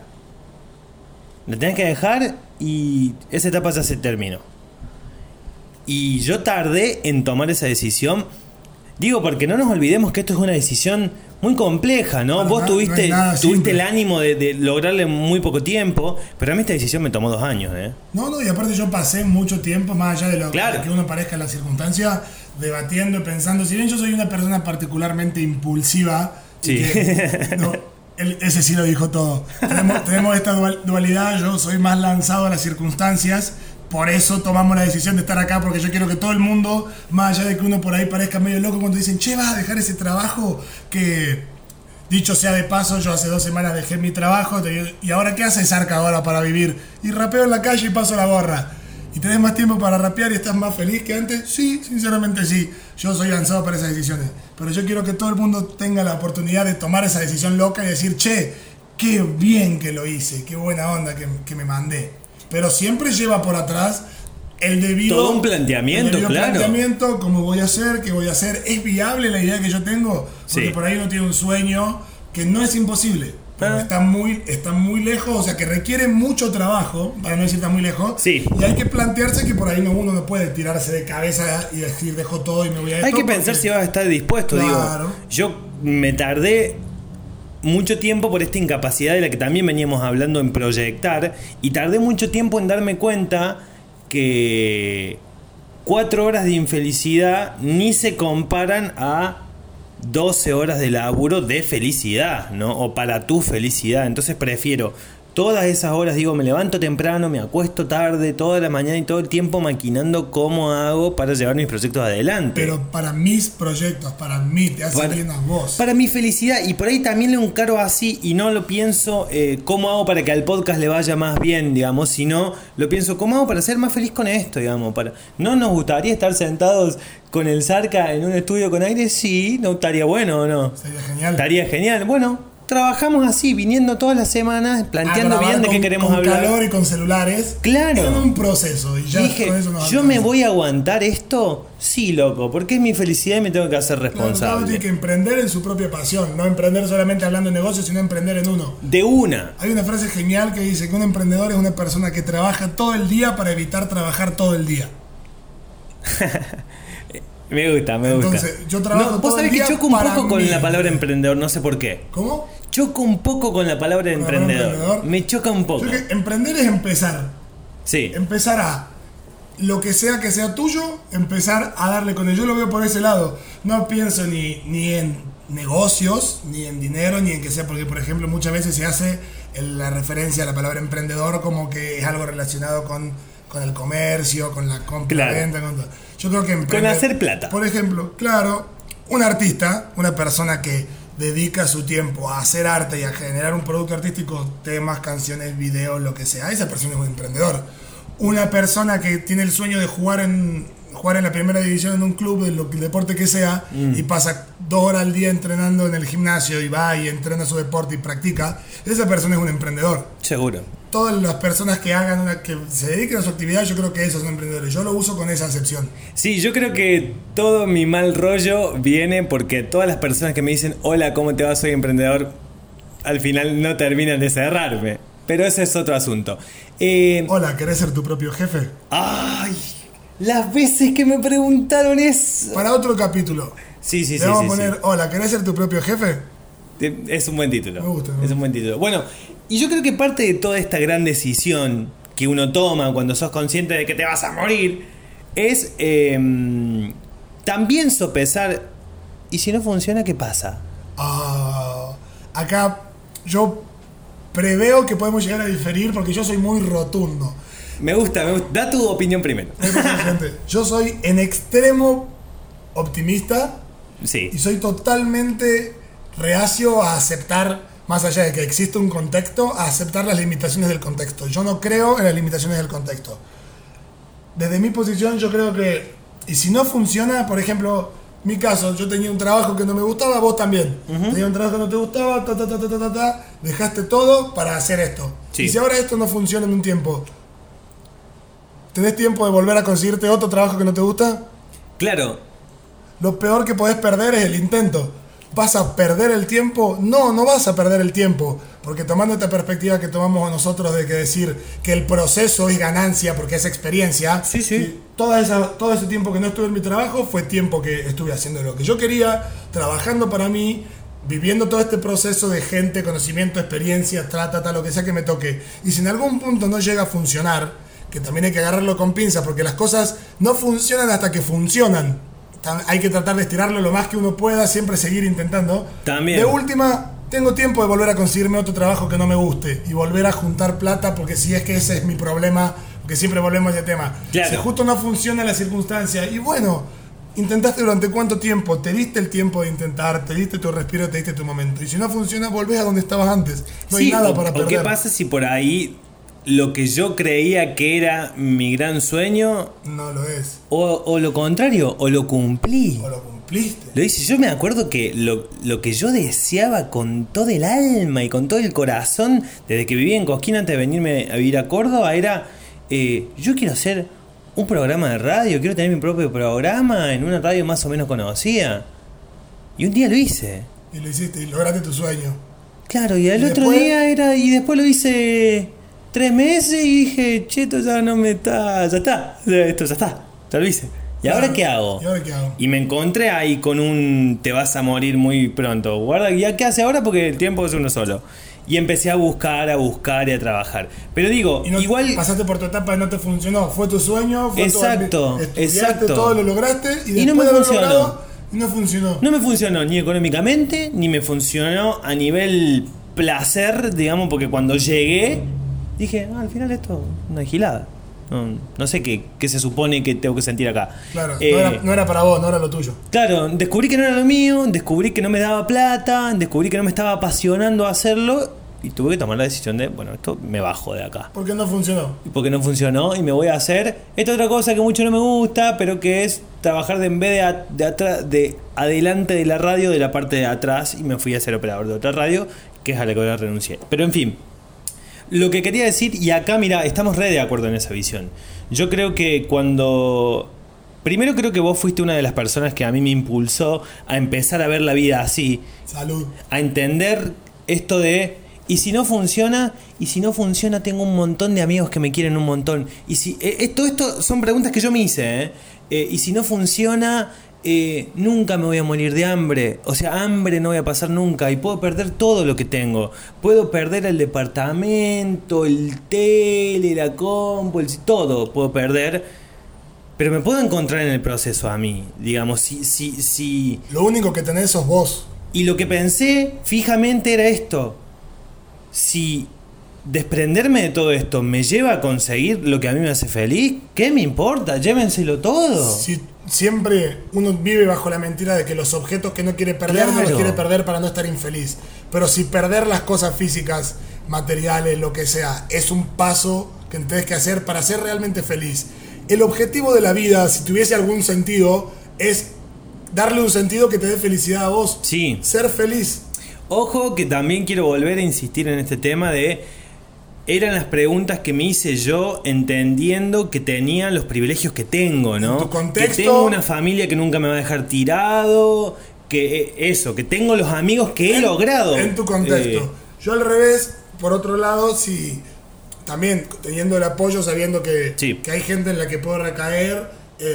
S2: La tenés que dejar y esa etapa ya se terminó. Y yo tardé en tomar esa decisión, digo porque no nos olvidemos que esto es una decisión muy compleja, ¿no?
S1: Bueno,
S2: Vos
S1: no,
S2: tuviste,
S1: no
S2: tuviste el ánimo de, de lograrle en muy poco tiempo, pero a mí esta decisión me tomó dos años, ¿eh?
S1: No, no, y aparte yo pasé mucho tiempo, más allá de lo
S2: claro.
S1: que uno parezca en la circunstancia, debatiendo, pensando. Si bien yo soy una persona particularmente impulsiva,
S2: sí.
S1: que, no, él, ese sí lo dijo todo. Tenemos, tenemos esta dualidad, yo soy más lanzado a las circunstancias. Por eso tomamos la decisión de estar acá, porque yo quiero que todo el mundo, más allá de que uno por ahí parezca medio loco cuando dicen, che, vas a dejar ese trabajo, que dicho sea de paso, yo hace dos semanas dejé mi trabajo, y ahora ¿qué haces, Arca, ahora para vivir? Y rapeo en la calle y paso la gorra. ¿Y tenés más tiempo para rapear y estás más feliz que antes? Sí, sinceramente sí. Yo soy lanzado para esas decisiones. Pero yo quiero que todo el mundo tenga la oportunidad de tomar esa decisión loca y decir, che, qué bien que lo hice, qué buena onda que, que me mandé. Pero siempre lleva por atrás el debido...
S2: Todo un planteamiento,
S1: el debido
S2: claro.
S1: planteamiento, cómo voy a hacer, qué voy a hacer. ¿Es viable la idea que yo tengo? Porque
S2: sí.
S1: por ahí uno tiene un sueño que no es imposible. Pero ah. está, muy, está muy lejos, o sea que requiere mucho trabajo, para no decir está muy lejos.
S2: Sí.
S1: Y hay que plantearse que por ahí no, uno no puede tirarse de cabeza y decir dejo todo y me voy a esto.
S2: Hay que pensar porque... si vas a estar dispuesto,
S1: claro.
S2: digo. Yo me tardé mucho tiempo por esta incapacidad de la que también veníamos hablando en proyectar, y tardé mucho tiempo en darme cuenta que cuatro horas de infelicidad ni se comparan a doce horas de laburo de felicidad, ¿no? O para tu felicidad. Entonces prefiero todas esas horas, digo, me levanto temprano, me acuesto tarde, toda la mañana y todo el tiempo maquinando cómo hago para llevar mis proyectos adelante.
S1: Pero para mis proyectos, para mí, te hace bien a vos.
S2: Para mi felicidad, y por ahí también le encaro así, y no lo pienso eh, cómo hago para que al podcast le vaya más bien, digamos, sino lo pienso cómo hago para ser más feliz con esto, digamos. Para... ¿No nos gustaría estar sentados con el Zarca en un estudio con aire? Sí, ¿no estaría bueno o no?
S1: Sería genial.
S2: Estaría genial. Bueno, trabajamos así, viniendo todas las semanas, planteando bien de
S1: con,
S2: qué queremos
S1: con
S2: hablar.
S1: Con calor y con celulares.
S2: Claro.
S1: En un proceso. Y ya
S2: dije,
S1: con eso nos
S2: ¿yo
S1: alcanza.
S2: me voy a aguantar esto? Sí, loco, porque es mi felicidad y me tengo que hacer responsable.
S1: Claro, uno tiene que emprender en su propia pasión. No emprender solamente hablando de negocios, sino emprender en uno.
S2: De una.
S1: Hay una frase genial que dice que un emprendedor es una persona que trabaja todo el día para evitar trabajar todo el día.
S2: Me gusta, me
S1: Entonces,
S2: gusta.
S1: yo trabajo
S2: no,
S1: todo
S2: vos sabés
S1: el
S2: que
S1: día
S2: choco un
S1: para
S2: poco con
S1: mí.
S2: la palabra emprendedor, no sé por qué.
S1: ¿Cómo?
S2: Choco un poco con la palabra
S1: ¿Con la
S2: emprendedor.
S1: palabra emprendedor?
S2: Me choca un poco.
S1: Yo creo que emprender es empezar.
S2: Sí.
S1: Empezar a lo que sea que sea tuyo, empezar a darle con ello. Yo lo veo por ese lado. No pienso ni, ni en negocios, ni en dinero, ni en que sea, porque por ejemplo muchas veces se hace la referencia a la palabra emprendedor como que es algo relacionado con, con el comercio, con la compra,
S2: claro.
S1: venta, con todo. Yo creo que emprender,
S2: con hacer plata.
S1: Por ejemplo, claro, un artista, una persona que dedica su tiempo a hacer arte y a generar un producto artístico, temas, canciones, videos, lo que sea, esa persona es un emprendedor. Una persona que tiene el sueño de jugar en jugar en la primera división en un club, de lo, el deporte que sea, mm. y pasa dos horas al día entrenando en el gimnasio y va y entrena su deporte y practica, esa persona es un emprendedor.
S2: Seguro.
S1: Todas las personas que hagan una, que se dediquen a su actividad, yo creo que esos son emprendedores. Yo lo uso con esa acepción.
S2: Sí, yo creo que todo mi mal rollo viene porque todas las personas que me dicen hola, ¿cómo te va? Soy emprendedor, al final no terminan de cerrarme. Pero ese es otro asunto. Eh,
S1: Hola, ¿querés ser tu propio jefe?
S2: Ay, las veces que me preguntaron eso.
S1: Para otro capítulo.
S2: Sí, sí,
S1: Le
S2: sí.
S1: vamos
S2: sí,
S1: a poner,
S2: sí.
S1: hola, ¿querés ser tu propio jefe?
S2: Es un buen título.
S1: Me gusta, me
S2: Es
S1: gusta.
S2: un buen título. Bueno, y yo creo que parte de toda esta gran decisión que uno toma cuando sos consciente de que te vas a morir es eh, también sopesar. ¿Y si no funciona, qué pasa?
S1: Ah, acá yo preveo que podemos llegar a diferir porque yo soy muy rotundo.
S2: Me gusta, me gusta. Da tu opinión primero.
S1: Gente, yo soy en extremo optimista
S2: Sí.
S1: y soy totalmente reacio a aceptar, más allá de que existe un contexto, a aceptar las limitaciones del contexto. Yo no creo en las limitaciones del contexto. Desde mi posición yo creo que, y si no funciona, por ejemplo, mi caso, yo tenía un trabajo que no me gustaba, vos también. Uh-huh. Tenía un trabajo que no te gustaba, ta, ta, ta, ta, ta, ta, dejaste todo para hacer esto. Sí. Y si ahora esto no funciona en un tiempo, ¿tenés tiempo de volver a conseguirte otro trabajo que no te gusta?
S2: Claro.
S1: Lo peor que podés perder es el intento. ¿Vas a perder el tiempo? No, no vas a perder el tiempo. Porque tomando esta perspectiva que tomamos nosotros de que decir que el proceso es ganancia porque es experiencia.
S2: Sí, sí.
S1: Toda esa, todo ese tiempo que no estuve en mi trabajo fue tiempo que estuve haciendo lo que yo quería, trabajando para mí, viviendo todo este proceso de gente, conocimiento, experiencia, trata, tal, lo que sea que me toque. Y si en algún punto no llega a funcionar, que también hay que agarrarlo con pinzas, porque las cosas no funcionan hasta que funcionan. Hay que tratar de estirarlo lo más que uno pueda, siempre seguir intentando.
S2: También.
S1: De última, tengo tiempo de volver a conseguirme otro trabajo que no me guste y volver a juntar plata, porque si es que ese es mi problema, porque siempre volvemos a ese tema.
S2: Claro.
S1: Si justo no funciona la circunstancia, y bueno, intentaste durante cuánto tiempo, te diste el tiempo de intentar, te diste tu respiro, te diste tu momento. Y si no funciona, volvés a donde estabas antes. No
S2: sí,
S1: hay nada
S2: o,
S1: para
S2: o
S1: perder.
S2: ¿Qué pasa si por ahí lo que yo creía que era mi gran sueño
S1: no lo es?
S2: O, o lo contrario, o lo cumplí.
S1: O lo cumpliste.
S2: Lo hice. Yo me acuerdo que lo, lo que yo deseaba con todo el alma y con todo el corazón, desde que vivía en Cosquín antes de venirme a vivir a Córdoba, era, eh, yo quiero hacer un programa de radio, quiero tener mi propio programa en una radio más o menos conocida. Y un día lo hice.
S1: Y lo hiciste, y lograste tu sueño.
S2: Claro, y el otro
S1: después?
S2: día era, y después lo hice tres meses y dije, cheto, ya no me está, ya está, esto ya está, ya lo hice. ¿Y
S1: claro.
S2: ahora qué hago?
S1: ¿Y ahora qué hago?
S2: Y me encontré ahí con un te vas a morir muy pronto. Guarda, ¿ya qué hace ahora? Porque el tiempo es uno solo. Y empecé a buscar, a buscar y a trabajar. Pero digo,
S1: y no,
S2: igual...
S1: pasaste por tu etapa y no te funcionó. Fue tu sueño, fue
S2: exacto,
S1: tu... Estudiaste,
S2: exacto.
S1: todo lo lograste y después
S2: y no me
S1: de haberlo
S2: funcionó.
S1: logrado, no funcionó.
S2: No me funcionó ni económicamente, ni me funcionó a nivel placer, digamos, porque cuando llegué, dije, ah, al final esto es una gilada. No, no sé qué, qué se supone que tengo que sentir acá.
S1: Claro,
S2: eh,
S1: no, era, no era para vos, no era lo tuyo.
S2: Claro, descubrí que no era lo mío, descubrí que no me daba plata, descubrí que no me estaba apasionando hacerlo y tuve que tomar la decisión de, bueno, esto me bajo de acá.
S1: ¿Por qué no funcionó?
S2: Porque no funcionó y me voy a hacer esta otra cosa que mucho no me gusta, pero que es trabajar de, en vez de, a, de, atrás, de adelante de la radio, de la parte de atrás, y me fui a ser operador de otra radio, que es a la que ahora renuncié. Pero en fin, lo que quería decir, y acá mira, estamos re de acuerdo en esa visión. Yo creo que cuando... Primero creo que vos fuiste una de las personas que a mí me impulsó a empezar a ver la vida así.
S1: Salud.
S2: A entender esto de... Y si no funciona, y si no funciona, tengo un montón de amigos que me quieren un montón. Y si eh, todo esto son preguntas que yo me hice, ¿eh? Eh, y si no funciona, eh, nunca me voy a morir de hambre. O sea, hambre no voy a pasar nunca. Y puedo perder todo lo que tengo. Puedo perder el departamento, el tele, la compu, el, todo puedo perder. Pero me puedo encontrar en el proceso a mí. Digamos, si, si, si...
S1: Lo único que tenés sos vos.
S2: Y lo que pensé fijamente era esto. Si desprenderme de todo esto me lleva a conseguir lo que a mí me hace feliz, ¿qué me importa? Llévenselo todo.
S1: Si siempre uno vive bajo la mentira de que los objetos que no quiere perder,
S2: claro.
S1: no los quiere perder para no estar infeliz. Pero si perder las cosas físicas, materiales, lo que sea, es un paso que tenés que hacer para ser realmente feliz. El objetivo de la vida, si tuviese algún sentido, es darle un sentido que te dé felicidad a vos.
S2: Sí.
S1: Ser feliz.
S2: Ojo que también quiero volver a insistir en este tema de... Eran las preguntas que me hice yo entendiendo que tenía los privilegios que tengo, ¿no?
S1: En tu contexto,
S2: que tengo una familia que nunca me va a dejar tirado, que eso, que tengo los amigos que he
S1: en,
S2: logrado.
S1: En tu contexto.
S2: Eh,
S1: yo al revés, por otro lado, si también teniendo el apoyo, sabiendo que,
S2: sí.
S1: que hay gente en la que puedo recaer.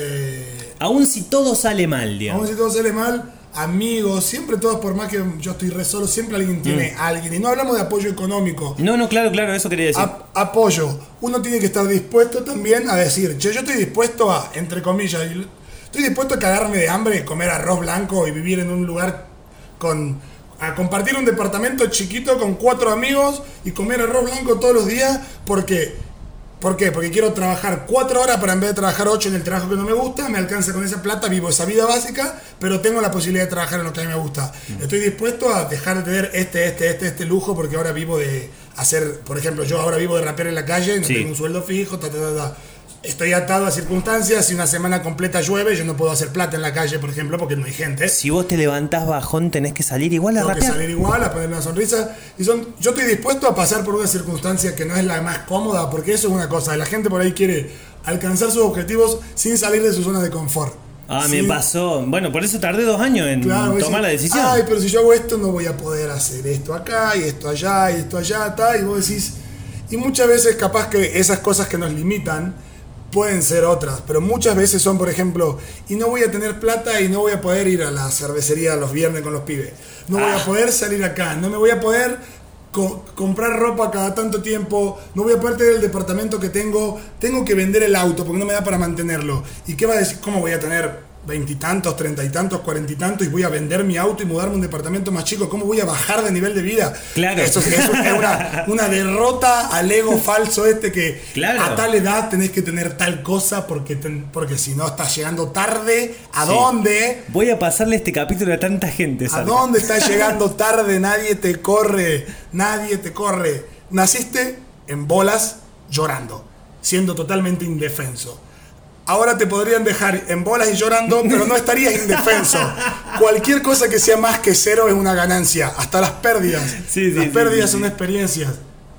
S1: Eh,
S2: aún si todo sale mal, digamos.
S1: Aún si todo sale mal, amigos, siempre todos, por más que yo estoy re solo, siempre alguien tiene mm. alguien. Y no hablamos de apoyo económico.
S2: No, no, claro, claro, eso quería decir.
S1: A- apoyo. Uno tiene que estar dispuesto también a decir, che, yo estoy dispuesto a, entre comillas, estoy dispuesto a cagarme de hambre, comer arroz blanco y vivir en un lugar con... a compartir un departamento chiquito con cuatro amigos y comer arroz blanco todos los días porque... ¿Por qué? Porque quiero trabajar cuatro horas para en vez de trabajar ocho en el trabajo que no me gusta, me alcanza con esa plata, vivo esa vida básica, pero tengo la posibilidad de trabajar en lo que a mí me gusta. Estoy dispuesto a dejar de tener este, este, este, este lujo porque ahora vivo de hacer, por ejemplo, yo ahora vivo de rapear en la calle, no sí. tengo un sueldo fijo, ta, ta, ta, ta. Estoy atado a circunstancias, si una semana completa llueve, yo no puedo hacer plata en la calle, por ejemplo, porque no hay gente.
S2: Si vos te levantás bajón, tenés que salir igual a
S1: Tengo
S2: rapear.
S1: que salir igual, a poner una sonrisa. Y son, yo estoy dispuesto a pasar por una circunstancia que no es la más cómoda, porque eso es una cosa. La gente por ahí quiere alcanzar sus objetivos sin salir de su zona de confort.
S2: Ah,
S1: sí.
S2: me pasó. Bueno, por eso tardé dos años en
S1: claro,
S2: tomar
S1: decís,
S2: la decisión.
S1: Ay, pero si yo hago esto, no voy a poder hacer esto acá, y esto allá, y esto allá, ta, y vos decís... Y muchas veces capaz que esas cosas que nos limitan pueden ser otras, pero muchas veces son, por ejemplo, y no voy a tener plata y no voy a poder ir a la cervecería los viernes con los pibes. No ah. voy a poder salir acá, no me voy a poder co- comprar ropa cada tanto tiempo, no voy a poder tener el departamento que tengo, tengo que vender el auto porque no me da para mantenerlo. ¿Y qué va a decir? ¿Cómo voy a tener veintitantos, treinta y tantos, cuarenta y tantos y voy a vender mi auto y mudarme a un departamento más chico? ¿Cómo voy a bajar de nivel de vida?
S2: Claro.
S1: Eso, eso es una, una derrota al ego falso este que
S2: claro.
S1: a tal edad tenés que tener tal cosa porque, ten, porque si no estás llegando tarde. ¿A
S2: sí.
S1: dónde?
S2: Voy a pasarle este capítulo a tanta gente.
S1: ¿A dónde estás llegando tarde? Nadie te corre. Nadie te corre. Naciste en bolas llorando, siendo totalmente indefenso. Ahora te podrían dejar en bolas y llorando, pero no estarías indefenso. Cualquier cosa que sea más que cero es una ganancia. Hasta las pérdidas.
S2: Sí, sí,
S1: las
S2: sí,
S1: pérdidas
S2: sí,
S1: son
S2: sí.
S1: experiencias.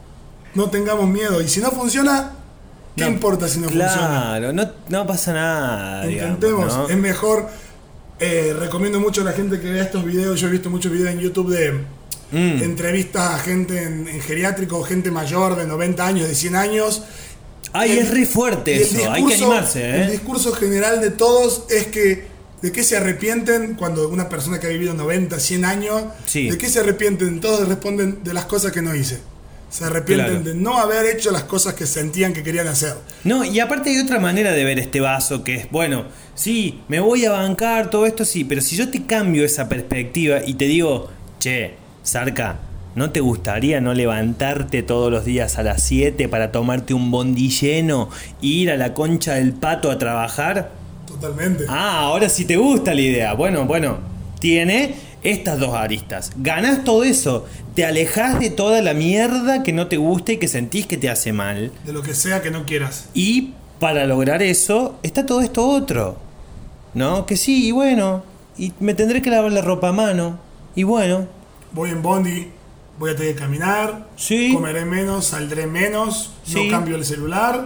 S1: No tengamos miedo. Y si no funciona, ¿qué
S2: no,
S1: importa si no
S2: claro,
S1: funciona?
S2: Claro, no, no pasa nada.
S1: Intentemos.
S2: Digamos, ¿no?
S1: Es mejor. Eh, recomiendo mucho a la gente que vea estos videos. Yo he visto muchos videos en YouTube de mm. entrevistas a gente en, en geriátrico, gente mayor de noventa años, de cien años.
S2: Ay,
S1: el,
S2: es re fuerte eso, discurso, hay que animarse, ¿eh?
S1: El discurso general de todos es que ¿de qué se arrepienten cuando una persona que ha vivido noventa, cien años?
S2: Sí.
S1: ¿De qué se arrepienten? Todos responden de las cosas que no hice. Se arrepienten claro. de no haber hecho las cosas que sentían que querían hacer.
S2: No, y aparte hay otra manera de ver este vaso que es, bueno, sí, me voy a bancar todo esto, sí, pero si yo te cambio esa perspectiva y te digo, che, Zarca, ¿no te gustaría no levantarte todos los días a las siete para tomarte un bondi lleno e ir a la Concha del Pato a trabajar?
S1: Totalmente.
S2: Ah, ahora sí te gusta la idea. Bueno, bueno, tiene estas dos aristas. Ganás todo eso, te alejás de toda la mierda que no te gusta y que sentís que te hace mal.
S1: De lo que sea que no quieras.
S2: Y para lograr eso, está todo esto otro. ¿No? Que sí, y bueno, y me tendré que lavar la ropa a mano. Y bueno.
S1: Voy en bondi. Voy a tener que caminar,
S2: sí.
S1: comeré menos, saldré menos,
S2: sí.
S1: no cambio el celular.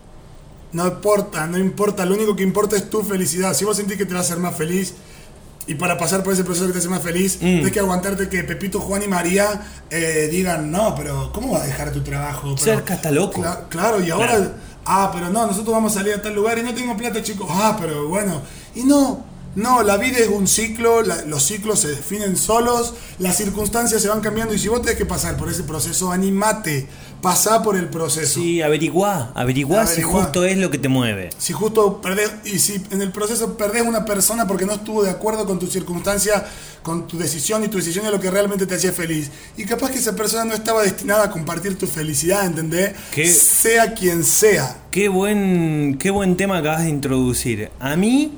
S1: No importa, no importa, lo único que importa es tu felicidad. Si vos sentís que te va a hacer más feliz y para pasar por ese proceso que te hace más feliz, mm. tienes que aguantarte que Pepito, Juan y María eh, digan, no, pero ¿cómo vas a dejar tu trabajo?
S2: Cerca está loco.
S1: Cla- claro, y ahora, claro. ah, pero no, nosotros vamos a salir a tal lugar y no tengo plata, chicos. Ah, pero bueno, y no. No, la vida es un ciclo, la, los ciclos se definen solos, las circunstancias se van cambiando y si vos tenés que pasar por ese proceso, animate, pasá por el proceso.
S2: Sí, averiguá, averiguá, averiguá si justo es lo que te mueve.
S1: Si justo perdés, y si en el proceso perdés una persona porque no estuvo de acuerdo con tu circunstancia, con tu decisión y tu decisión es lo que realmente te hacía feliz. Y capaz que esa persona no estaba destinada a compartir tu felicidad, ¿entendés? ¿Qué? Sea quien sea.
S2: Qué buen, qué buen tema acabas de introducir. A mí...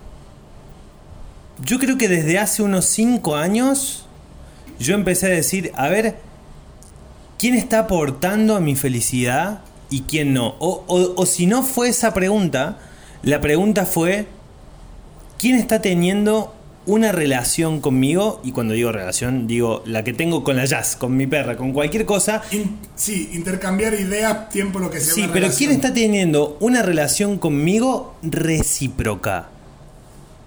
S2: Yo creo que desde hace unos cinco años yo empecé a decir, a ver, ¿quién está aportando a mi felicidad y quién no? O, o, o si no fue esa pregunta, la pregunta fue, ¿quién está teniendo una relación conmigo? Y cuando digo relación, digo la que tengo con la Jazz, con mi perra, con cualquier cosa.
S1: In, sí, intercambiar ideas, tiempo, lo que sea.
S2: Sí, pero relación. ¿Quién está teniendo una relación conmigo recíproca?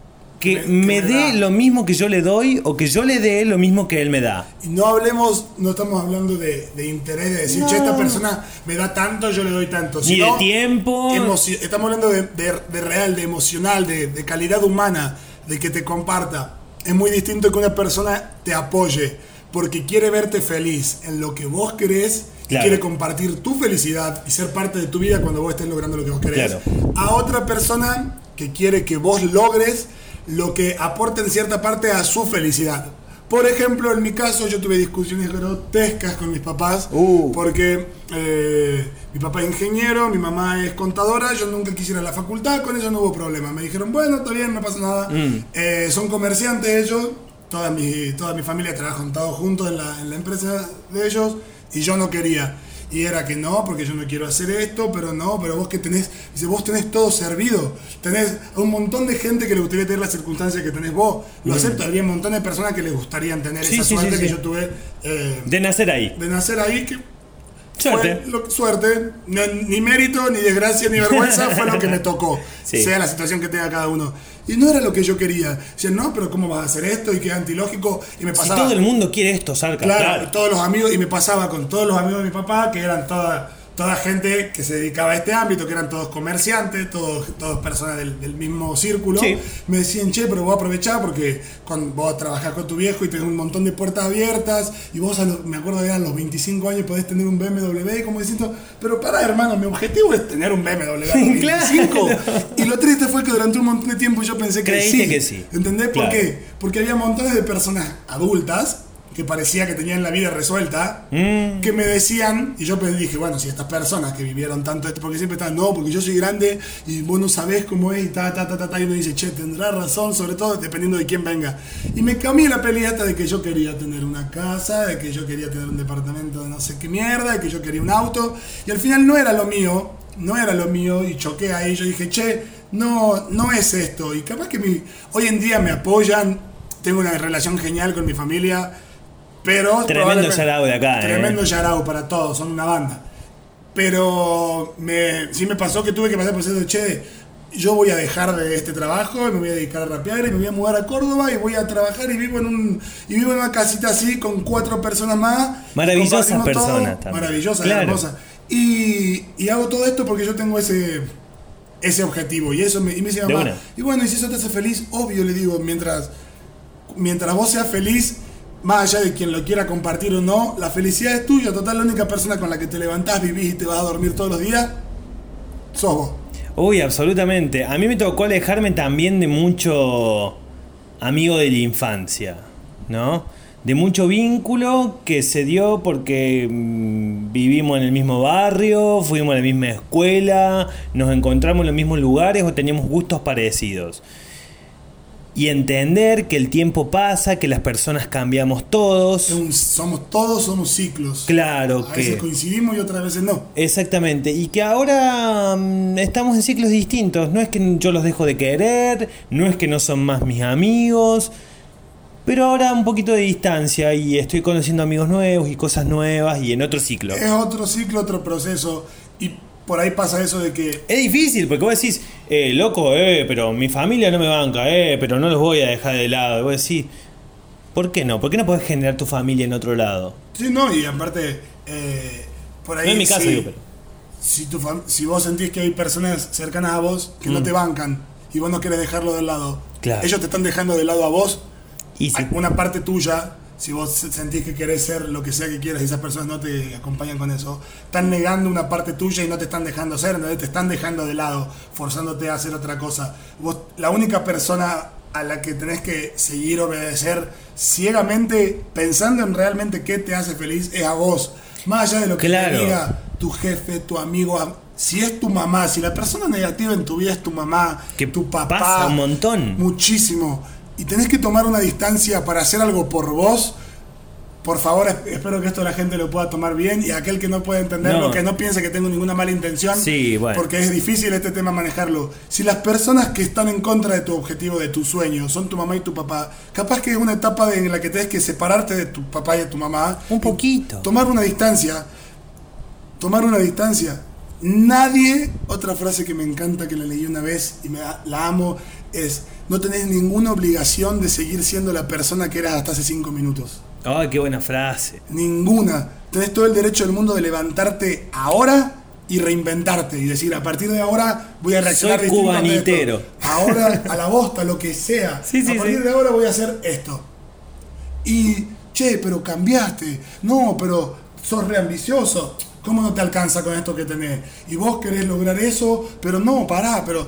S2: que,
S1: me, que
S2: me
S1: me
S2: dé
S1: da.
S2: lo mismo que yo le doy o que yo le dé lo mismo que él me da.
S1: Y no hablemos, no estamos hablando de, de interés, de decir,
S2: No.
S1: che, esta persona me da tanto, yo le doy tanto.
S2: Ni
S1: Sino
S2: de tiempo.
S1: emoci- estamos hablando de, de- de real, de emocional, de, de calidad humana, de que te comparta. Es muy distinto que una persona te apoye porque quiere verte feliz en lo que vos querés, y
S2: Claro.
S1: quiere compartir tu felicidad y ser parte de tu vida cuando vos estés logrando lo que vos querés.
S2: Claro.
S1: A otra persona que quiere que vos logres lo que aporte en cierta parte a su felicidad. Por ejemplo, en mi caso yo tuve discusiones grotescas con mis papás
S2: Uh.
S1: porque eh, mi papá es ingeniero, mi mamá es contadora, yo nunca quise ir a la facultad, con eso no hubo problema. Me dijeron, bueno, está bien, no pasa nada.
S2: Mm.
S1: Eh, son comerciantes ellos, toda mi, toda mi familia trabajan todos juntos en la, en la empresa de ellos y yo no quería. Y era que no, porque yo no quiero hacer esto, pero no, pero vos que tenés, dice, vos tenés todo servido, tenés a un montón de gente que le gustaría tener las circunstancias que tenés vos, lo
S2: Mm.
S1: acepto, había un montón de personas que les gustaría tener
S2: Sí,
S1: esa
S2: sí,
S1: suerte
S2: sí,
S1: que
S2: sí.
S1: yo tuve eh,
S2: De nacer ahí.
S1: de nacer ahí, que
S2: Suerte.
S1: fue lo- suerte, no, ni mérito, ni desgracia, ni vergüenza, fue lo que me tocó,
S2: Sí.
S1: sea la situación que tenga cada uno. Y no era lo que yo quería, decían, no, pero ¿cómo vas a hacer esto? Y que es antilógico, y me
S2: Si
S1: pasaba...
S2: todo el mundo quiere esto, Sarca.
S1: Claro,
S2: Claro.
S1: todos los amigos, y me pasaba con todos los amigos de mi papá, que eran toda, toda gente que se dedicaba a este ámbito, que eran todos comerciantes, todos, todos personas del, del mismo círculo.
S2: Sí.
S1: Me decían, che, pero vos aprovechá porque con, vos trabajás con tu viejo y tenés un montón de puertas abiertas, y vos, a los, me acuerdo que eran los veinticinco años, podés tener un B M W, y como diciendo, pero pará, hermano, mi objetivo es tener un B M W a los veinticinco. Y lo triste fue que durante un montón de tiempo yo pensé que
S2: Creíste
S1: sí.
S2: que sí.
S1: ¿Entendés
S2: Claro.
S1: por qué? Porque había montones de personas adultas que parecía que tenían la vida resuelta,
S2: Mm.
S1: que me decían, y yo pues dije, bueno, si estas personas que vivieron tanto esto, porque siempre están, no, porque yo soy grande y vos no sabés cómo es, y ta, ta, ta, ta, ta, y uno dice, che, tendrá razón, sobre todo dependiendo de quién venga. Y me cambié la pelea hasta de que yo quería tener una casa, de que yo quería tener un departamento de no sé qué mierda, de que yo quería un auto, y al final no era lo mío, no era lo mío, y choqué ahí, yo dije, che, no, no es esto, y capaz que mi, hoy en día me apoyan, tengo una relación genial con mi familia, pero
S2: Tremendo
S1: probablemente-
S2: yarao de acá, ¿eh?
S1: Tremendo yarao para todos, son una banda. Pero me, sí me pasó que tuve que pasar por eso de, che, yo voy a dejar de este trabajo y me voy a dedicar a rapear y me voy a mudar a Córdoba y voy a trabajar y vivo en un y vivo en una casita así con cuatro personas más.
S2: Maravillosas
S1: Compartimos todo,
S2: personas también.
S1: Maravillosas,
S2: Claro.
S1: hermosas. Y, y hago todo esto porque yo tengo ese ese objetivo y eso me, y me dice
S2: De
S1: mamá,
S2: una.
S1: y bueno, y si eso te hace feliz, obvio, le digo, mientras mientras vos seas feliz, más allá de quien lo quiera compartir o no, la felicidad es tuya. Total, la única persona con la que te levantás, vivís y te vas a dormir todos los días, sos vos.
S2: Uy, absolutamente. A mí me tocó alejarme también de mucho amigo de la infancia, ¿no? De mucho vínculo que se dio porque mm, vivimos en el mismo barrio, fuimos a la misma escuela, nos encontramos en los mismos lugares o teníamos gustos parecidos. Y entender que el tiempo pasa, que las personas cambiamos todos.
S1: Es un- somos todos, somos ciclos.
S2: Claro
S1: A veces
S2: que...
S1: coincidimos y otras veces no.
S2: Exactamente, y que ahora mm, estamos en ciclos distintos. No es que yo los dejo de querer, no es que no son más mis amigos, pero ahora un poquito de distancia y estoy conociendo amigos nuevos y cosas nuevas y en otro ciclo.
S1: Es otro ciclo, otro proceso. Y por ahí pasa eso de que
S2: Es difícil porque vos decís, eh, loco, eh, pero mi familia no me banca, eh, pero no los voy a dejar de lado. Y vos decís, ¿por qué no? ¿Por qué no podés generar tu familia en otro lado?
S1: sí, no, y aparte, eh, por ahí
S2: No en mi caso,
S1: sí,
S2: digo, pero...
S1: si, tu fam- si vos sentís que hay personas cercanas a vos que no
S2: Mm.
S1: te bancan y vos no querés dejarlo de lado,
S2: Claro.
S1: ellos te están dejando de lado a vos.
S2: Y sí.
S1: Hay una parte tuya, si vos sentís que querés ser lo que sea que quieras y esas personas no te acompañan con eso, están negando una parte tuya y no te están dejando ser, ¿entendés? Te están dejando de lado, forzándote a hacer otra cosa. Vos, la única persona a la que tenés que seguir obedecer ciegamente, pensando en realmente qué te hace feliz, es a vos. Más allá de lo que
S2: Claro.
S1: te diga tu jefe, tu amigo, am- si es tu mamá, si la persona negativa en tu vida es tu mamá,
S2: Que
S1: tu papá,
S2: pasa un montón.
S1: muchísimo, y tenés que tomar una distancia para hacer algo por vos, por favor, es- espero que esto la gente lo pueda tomar bien, y aquel que no puede entenderlo,
S2: No.
S1: que no piense que tengo ninguna mala intención,
S2: Sí, bueno.
S1: porque es difícil este tema manejarlo. Si las personas que están en contra de tu objetivo, de tu sueño, son tu mamá y tu papá, capaz que es una etapa de- en la que tenés que separarte de tu papá y de tu mamá.
S2: Un
S1: y
S2: poquito.
S1: Tomar una distancia. Tomar una distancia. Nadie, otra frase que me encanta, que la leí una vez y me, la amo, es, no tenés ninguna obligación de seguir siendo la persona que eras hasta hace cinco minutos.
S2: ¡Ay, qué buena frase!
S1: Ninguna. Tenés todo el derecho del mundo de levantarte ahora y reinventarte y decir, a partir de ahora voy a reaccionar
S2: Soy
S1: distinto ante
S2: cubanitero.
S1: esto. Ahora, a la bosta, lo que sea.
S2: Sí, sí,
S1: a partir
S2: sí.
S1: de ahora voy a hacer esto. Y, che, pero cambiaste. No, pero sos re ambicioso. ¿Cómo no te alcanza con esto que tenés? Y vos querés lograr eso, pero no, pará, pero...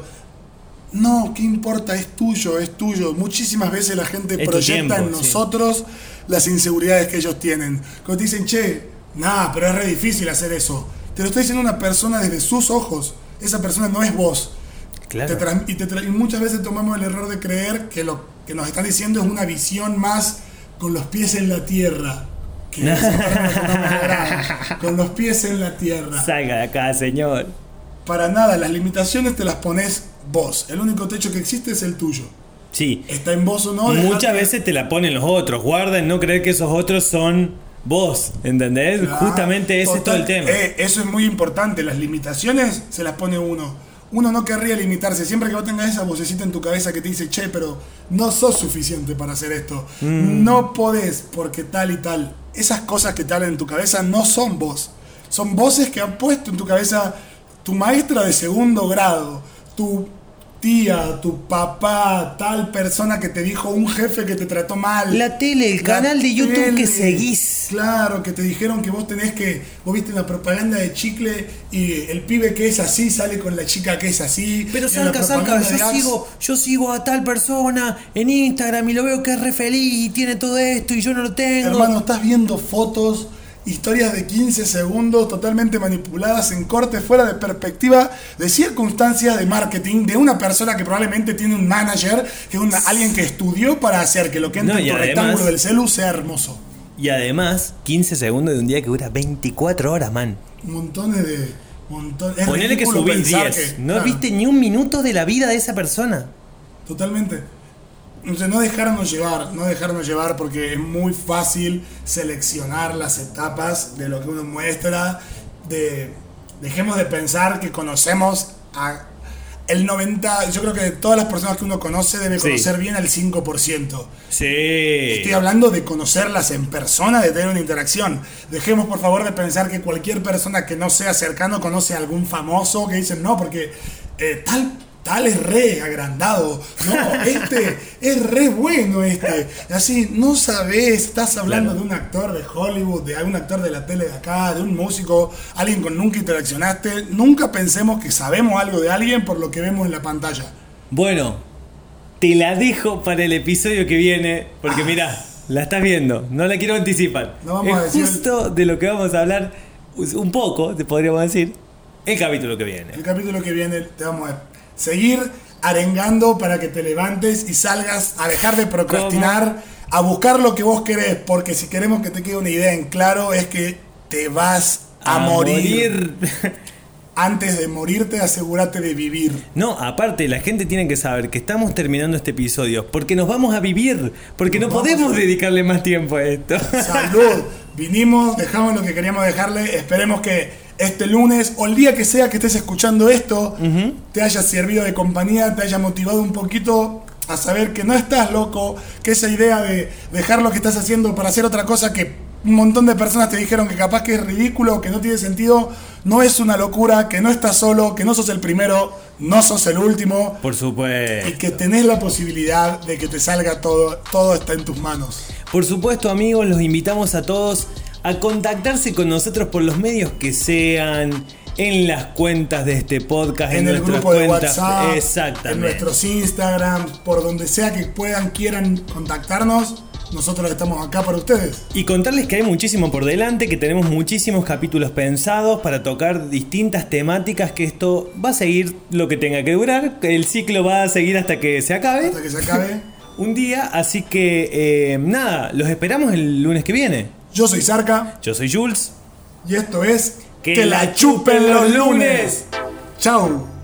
S1: No, ¿qué importa? Es tuyo, es tuyo. Muchísimas veces la gente
S2: Es tu
S1: proyecta
S2: tiempo,
S1: en
S2: sí.
S1: nosotros las inseguridades que ellos tienen. Cuando te dicen, che, nah, pero es re difícil hacer eso. Te lo está diciendo una persona desde sus ojos. Esa persona no es vos.
S2: Claro.
S1: Te trans- y, te tra- y muchas veces tomamos el error de creer que lo que nos están diciendo es una visión más con los pies en la tierra. Que esa parte que no me agrada. Con los pies en la tierra.
S2: Salga de acá, señor.
S1: Para nada, las limitaciones te las pones vos. El único techo que existe es el tuyo.
S2: Sí.
S1: Está en vos o no.
S2: Muchas
S1: dejate-
S2: veces te la ponen los otros. Guarda en no creer que esos otros son vos. ¿Entendés?
S1: Ah,
S2: Justamente ese
S1: total,
S2: es todo el tema.
S1: eh, eso es muy importante. Las limitaciones se las pone uno. Uno no querría limitarse. Siempre que vos tengas esa vocecita en tu cabeza que te dice, che, pero no sos suficiente para hacer esto.
S2: Mm.
S1: No podés porque tal y tal. Esas cosas que te hablan en tu cabeza no son vos. Son voces que han puesto en tu cabeza tu maestra de segundo grado, tu tía, tu papá, tal persona que te dijo, un jefe que te trató mal.
S2: La tele, el
S1: La
S2: canal de YouTube
S1: tele,
S2: que seguís.
S1: Claro, que te dijeron que vos tenés que, vos viste una propaganda de chicle y el pibe que es así sale con la chica que es así.
S2: Pero
S1: Y en la
S2: Salca, Salca,
S1: propaganda
S2: yo
S1: de Axe-
S2: sigo, yo sigo a tal persona en Instagram y lo veo que es re feliz y tiene todo esto y yo no lo tengo.
S1: Hermano, estás viendo fotos, historias de quince segundos totalmente manipuladas en corte, fuera de perspectiva, de circunstancias de marketing, de una persona que probablemente tiene un manager, que es una, alguien que estudió para hacer que lo que entre
S2: No,
S1: en
S2: y
S1: tu
S2: además-
S1: rectángulo del celu sea hermoso.
S2: Y además, quince segundos de un día que dura veinticuatro horas, man.
S1: Montones de... Montones, es
S2: Ponele que
S1: ridículo
S2: subís
S1: pensar
S2: diez.
S1: que-
S2: No
S1: claro,
S2: viste ni un minuto de la vida de esa persona.
S1: Totalmente. Entonces, no dejarnos llevar, no dejarnos llevar porque es muy fácil seleccionar las etapas de lo que uno muestra. De, dejemos de pensar que conocemos a el noventa, yo creo que de todas las personas que uno conoce debe
S2: Sí.
S1: conocer bien al cinco por ciento.
S2: Sí.
S1: Estoy hablando de conocerlas en persona, de tener una interacción. Dejemos por favor de pensar que cualquier persona que no sea cercano conoce a algún famoso que dicen no, porque eh, tal, tal es re agrandado. No, este es re bueno este. Así, no sabés, estás hablando
S2: Claro.
S1: de un actor de Hollywood, de algún actor de la tele de acá, de un músico, alguien con nunca interaccionaste. Nunca pensemos que sabemos algo de alguien por lo que vemos en la pantalla.
S2: Bueno, te la dejo para el episodio que viene, porque mirá, la estás viendo, no la quiero anticipar.
S1: No vamos
S2: es
S1: a decir-
S2: justo de lo que vamos a hablar, un poco, te podríamos decir, el capítulo que viene.
S1: El capítulo que viene te vamos a seguir arengando para que te levantes y salgas a dejar de procrastinar, a buscar lo que vos querés, porque si queremos que te quede una idea en claro es que te vas a, morir.
S2: morir.
S1: Antes de morirte, asegúrate de vivir.
S2: No, aparte, la gente tiene que saber que estamos terminando este episodio porque nos vamos a vivir, porque
S1: Nos
S2: no
S1: vamos
S2: podemos
S1: a-
S2: dedicarle más tiempo a esto.
S1: Salud. Vinimos, dejamos lo que queríamos dejarle. Esperemos que este lunes o el día que sea que estés escuchando esto te haya servido de compañía, te haya motivado un poquito a saber que no estás loco, que esa idea de dejar lo que estás haciendo para hacer otra cosa que un montón de personas te dijeron que capaz que es ridículo, que no tiene sentido, no es una locura, que no estás solo, que no sos el primero, no sos el último.
S2: Por supuesto.
S1: Y que tenés la posibilidad de que te salga todo, todo está en tus manos.
S2: Por supuesto, amigos, los invitamos a todos a contactarse con nosotros por los medios que sean, en las cuentas de este podcast, en,
S1: En el
S2: nuestras
S1: grupo de
S2: cuentas.
S1: WhatsApp,
S2: Exactamente.
S1: en nuestros Instagram, por donde sea que puedan, quieran contactarnos, nosotros estamos acá para ustedes.
S2: Y contarles que hay muchísimo por delante, que tenemos muchísimos capítulos pensados para tocar distintas temáticas, que esto va a seguir lo que tenga que durar, que el ciclo va a seguir hasta que se acabe.
S1: Hasta que se acabe.
S2: Un día, así que eh, nada, los esperamos el lunes que viene.
S1: Yo soy Zarca
S2: Yo soy Jules.
S1: y esto es
S2: Que la chupen los lunes.
S1: Chau.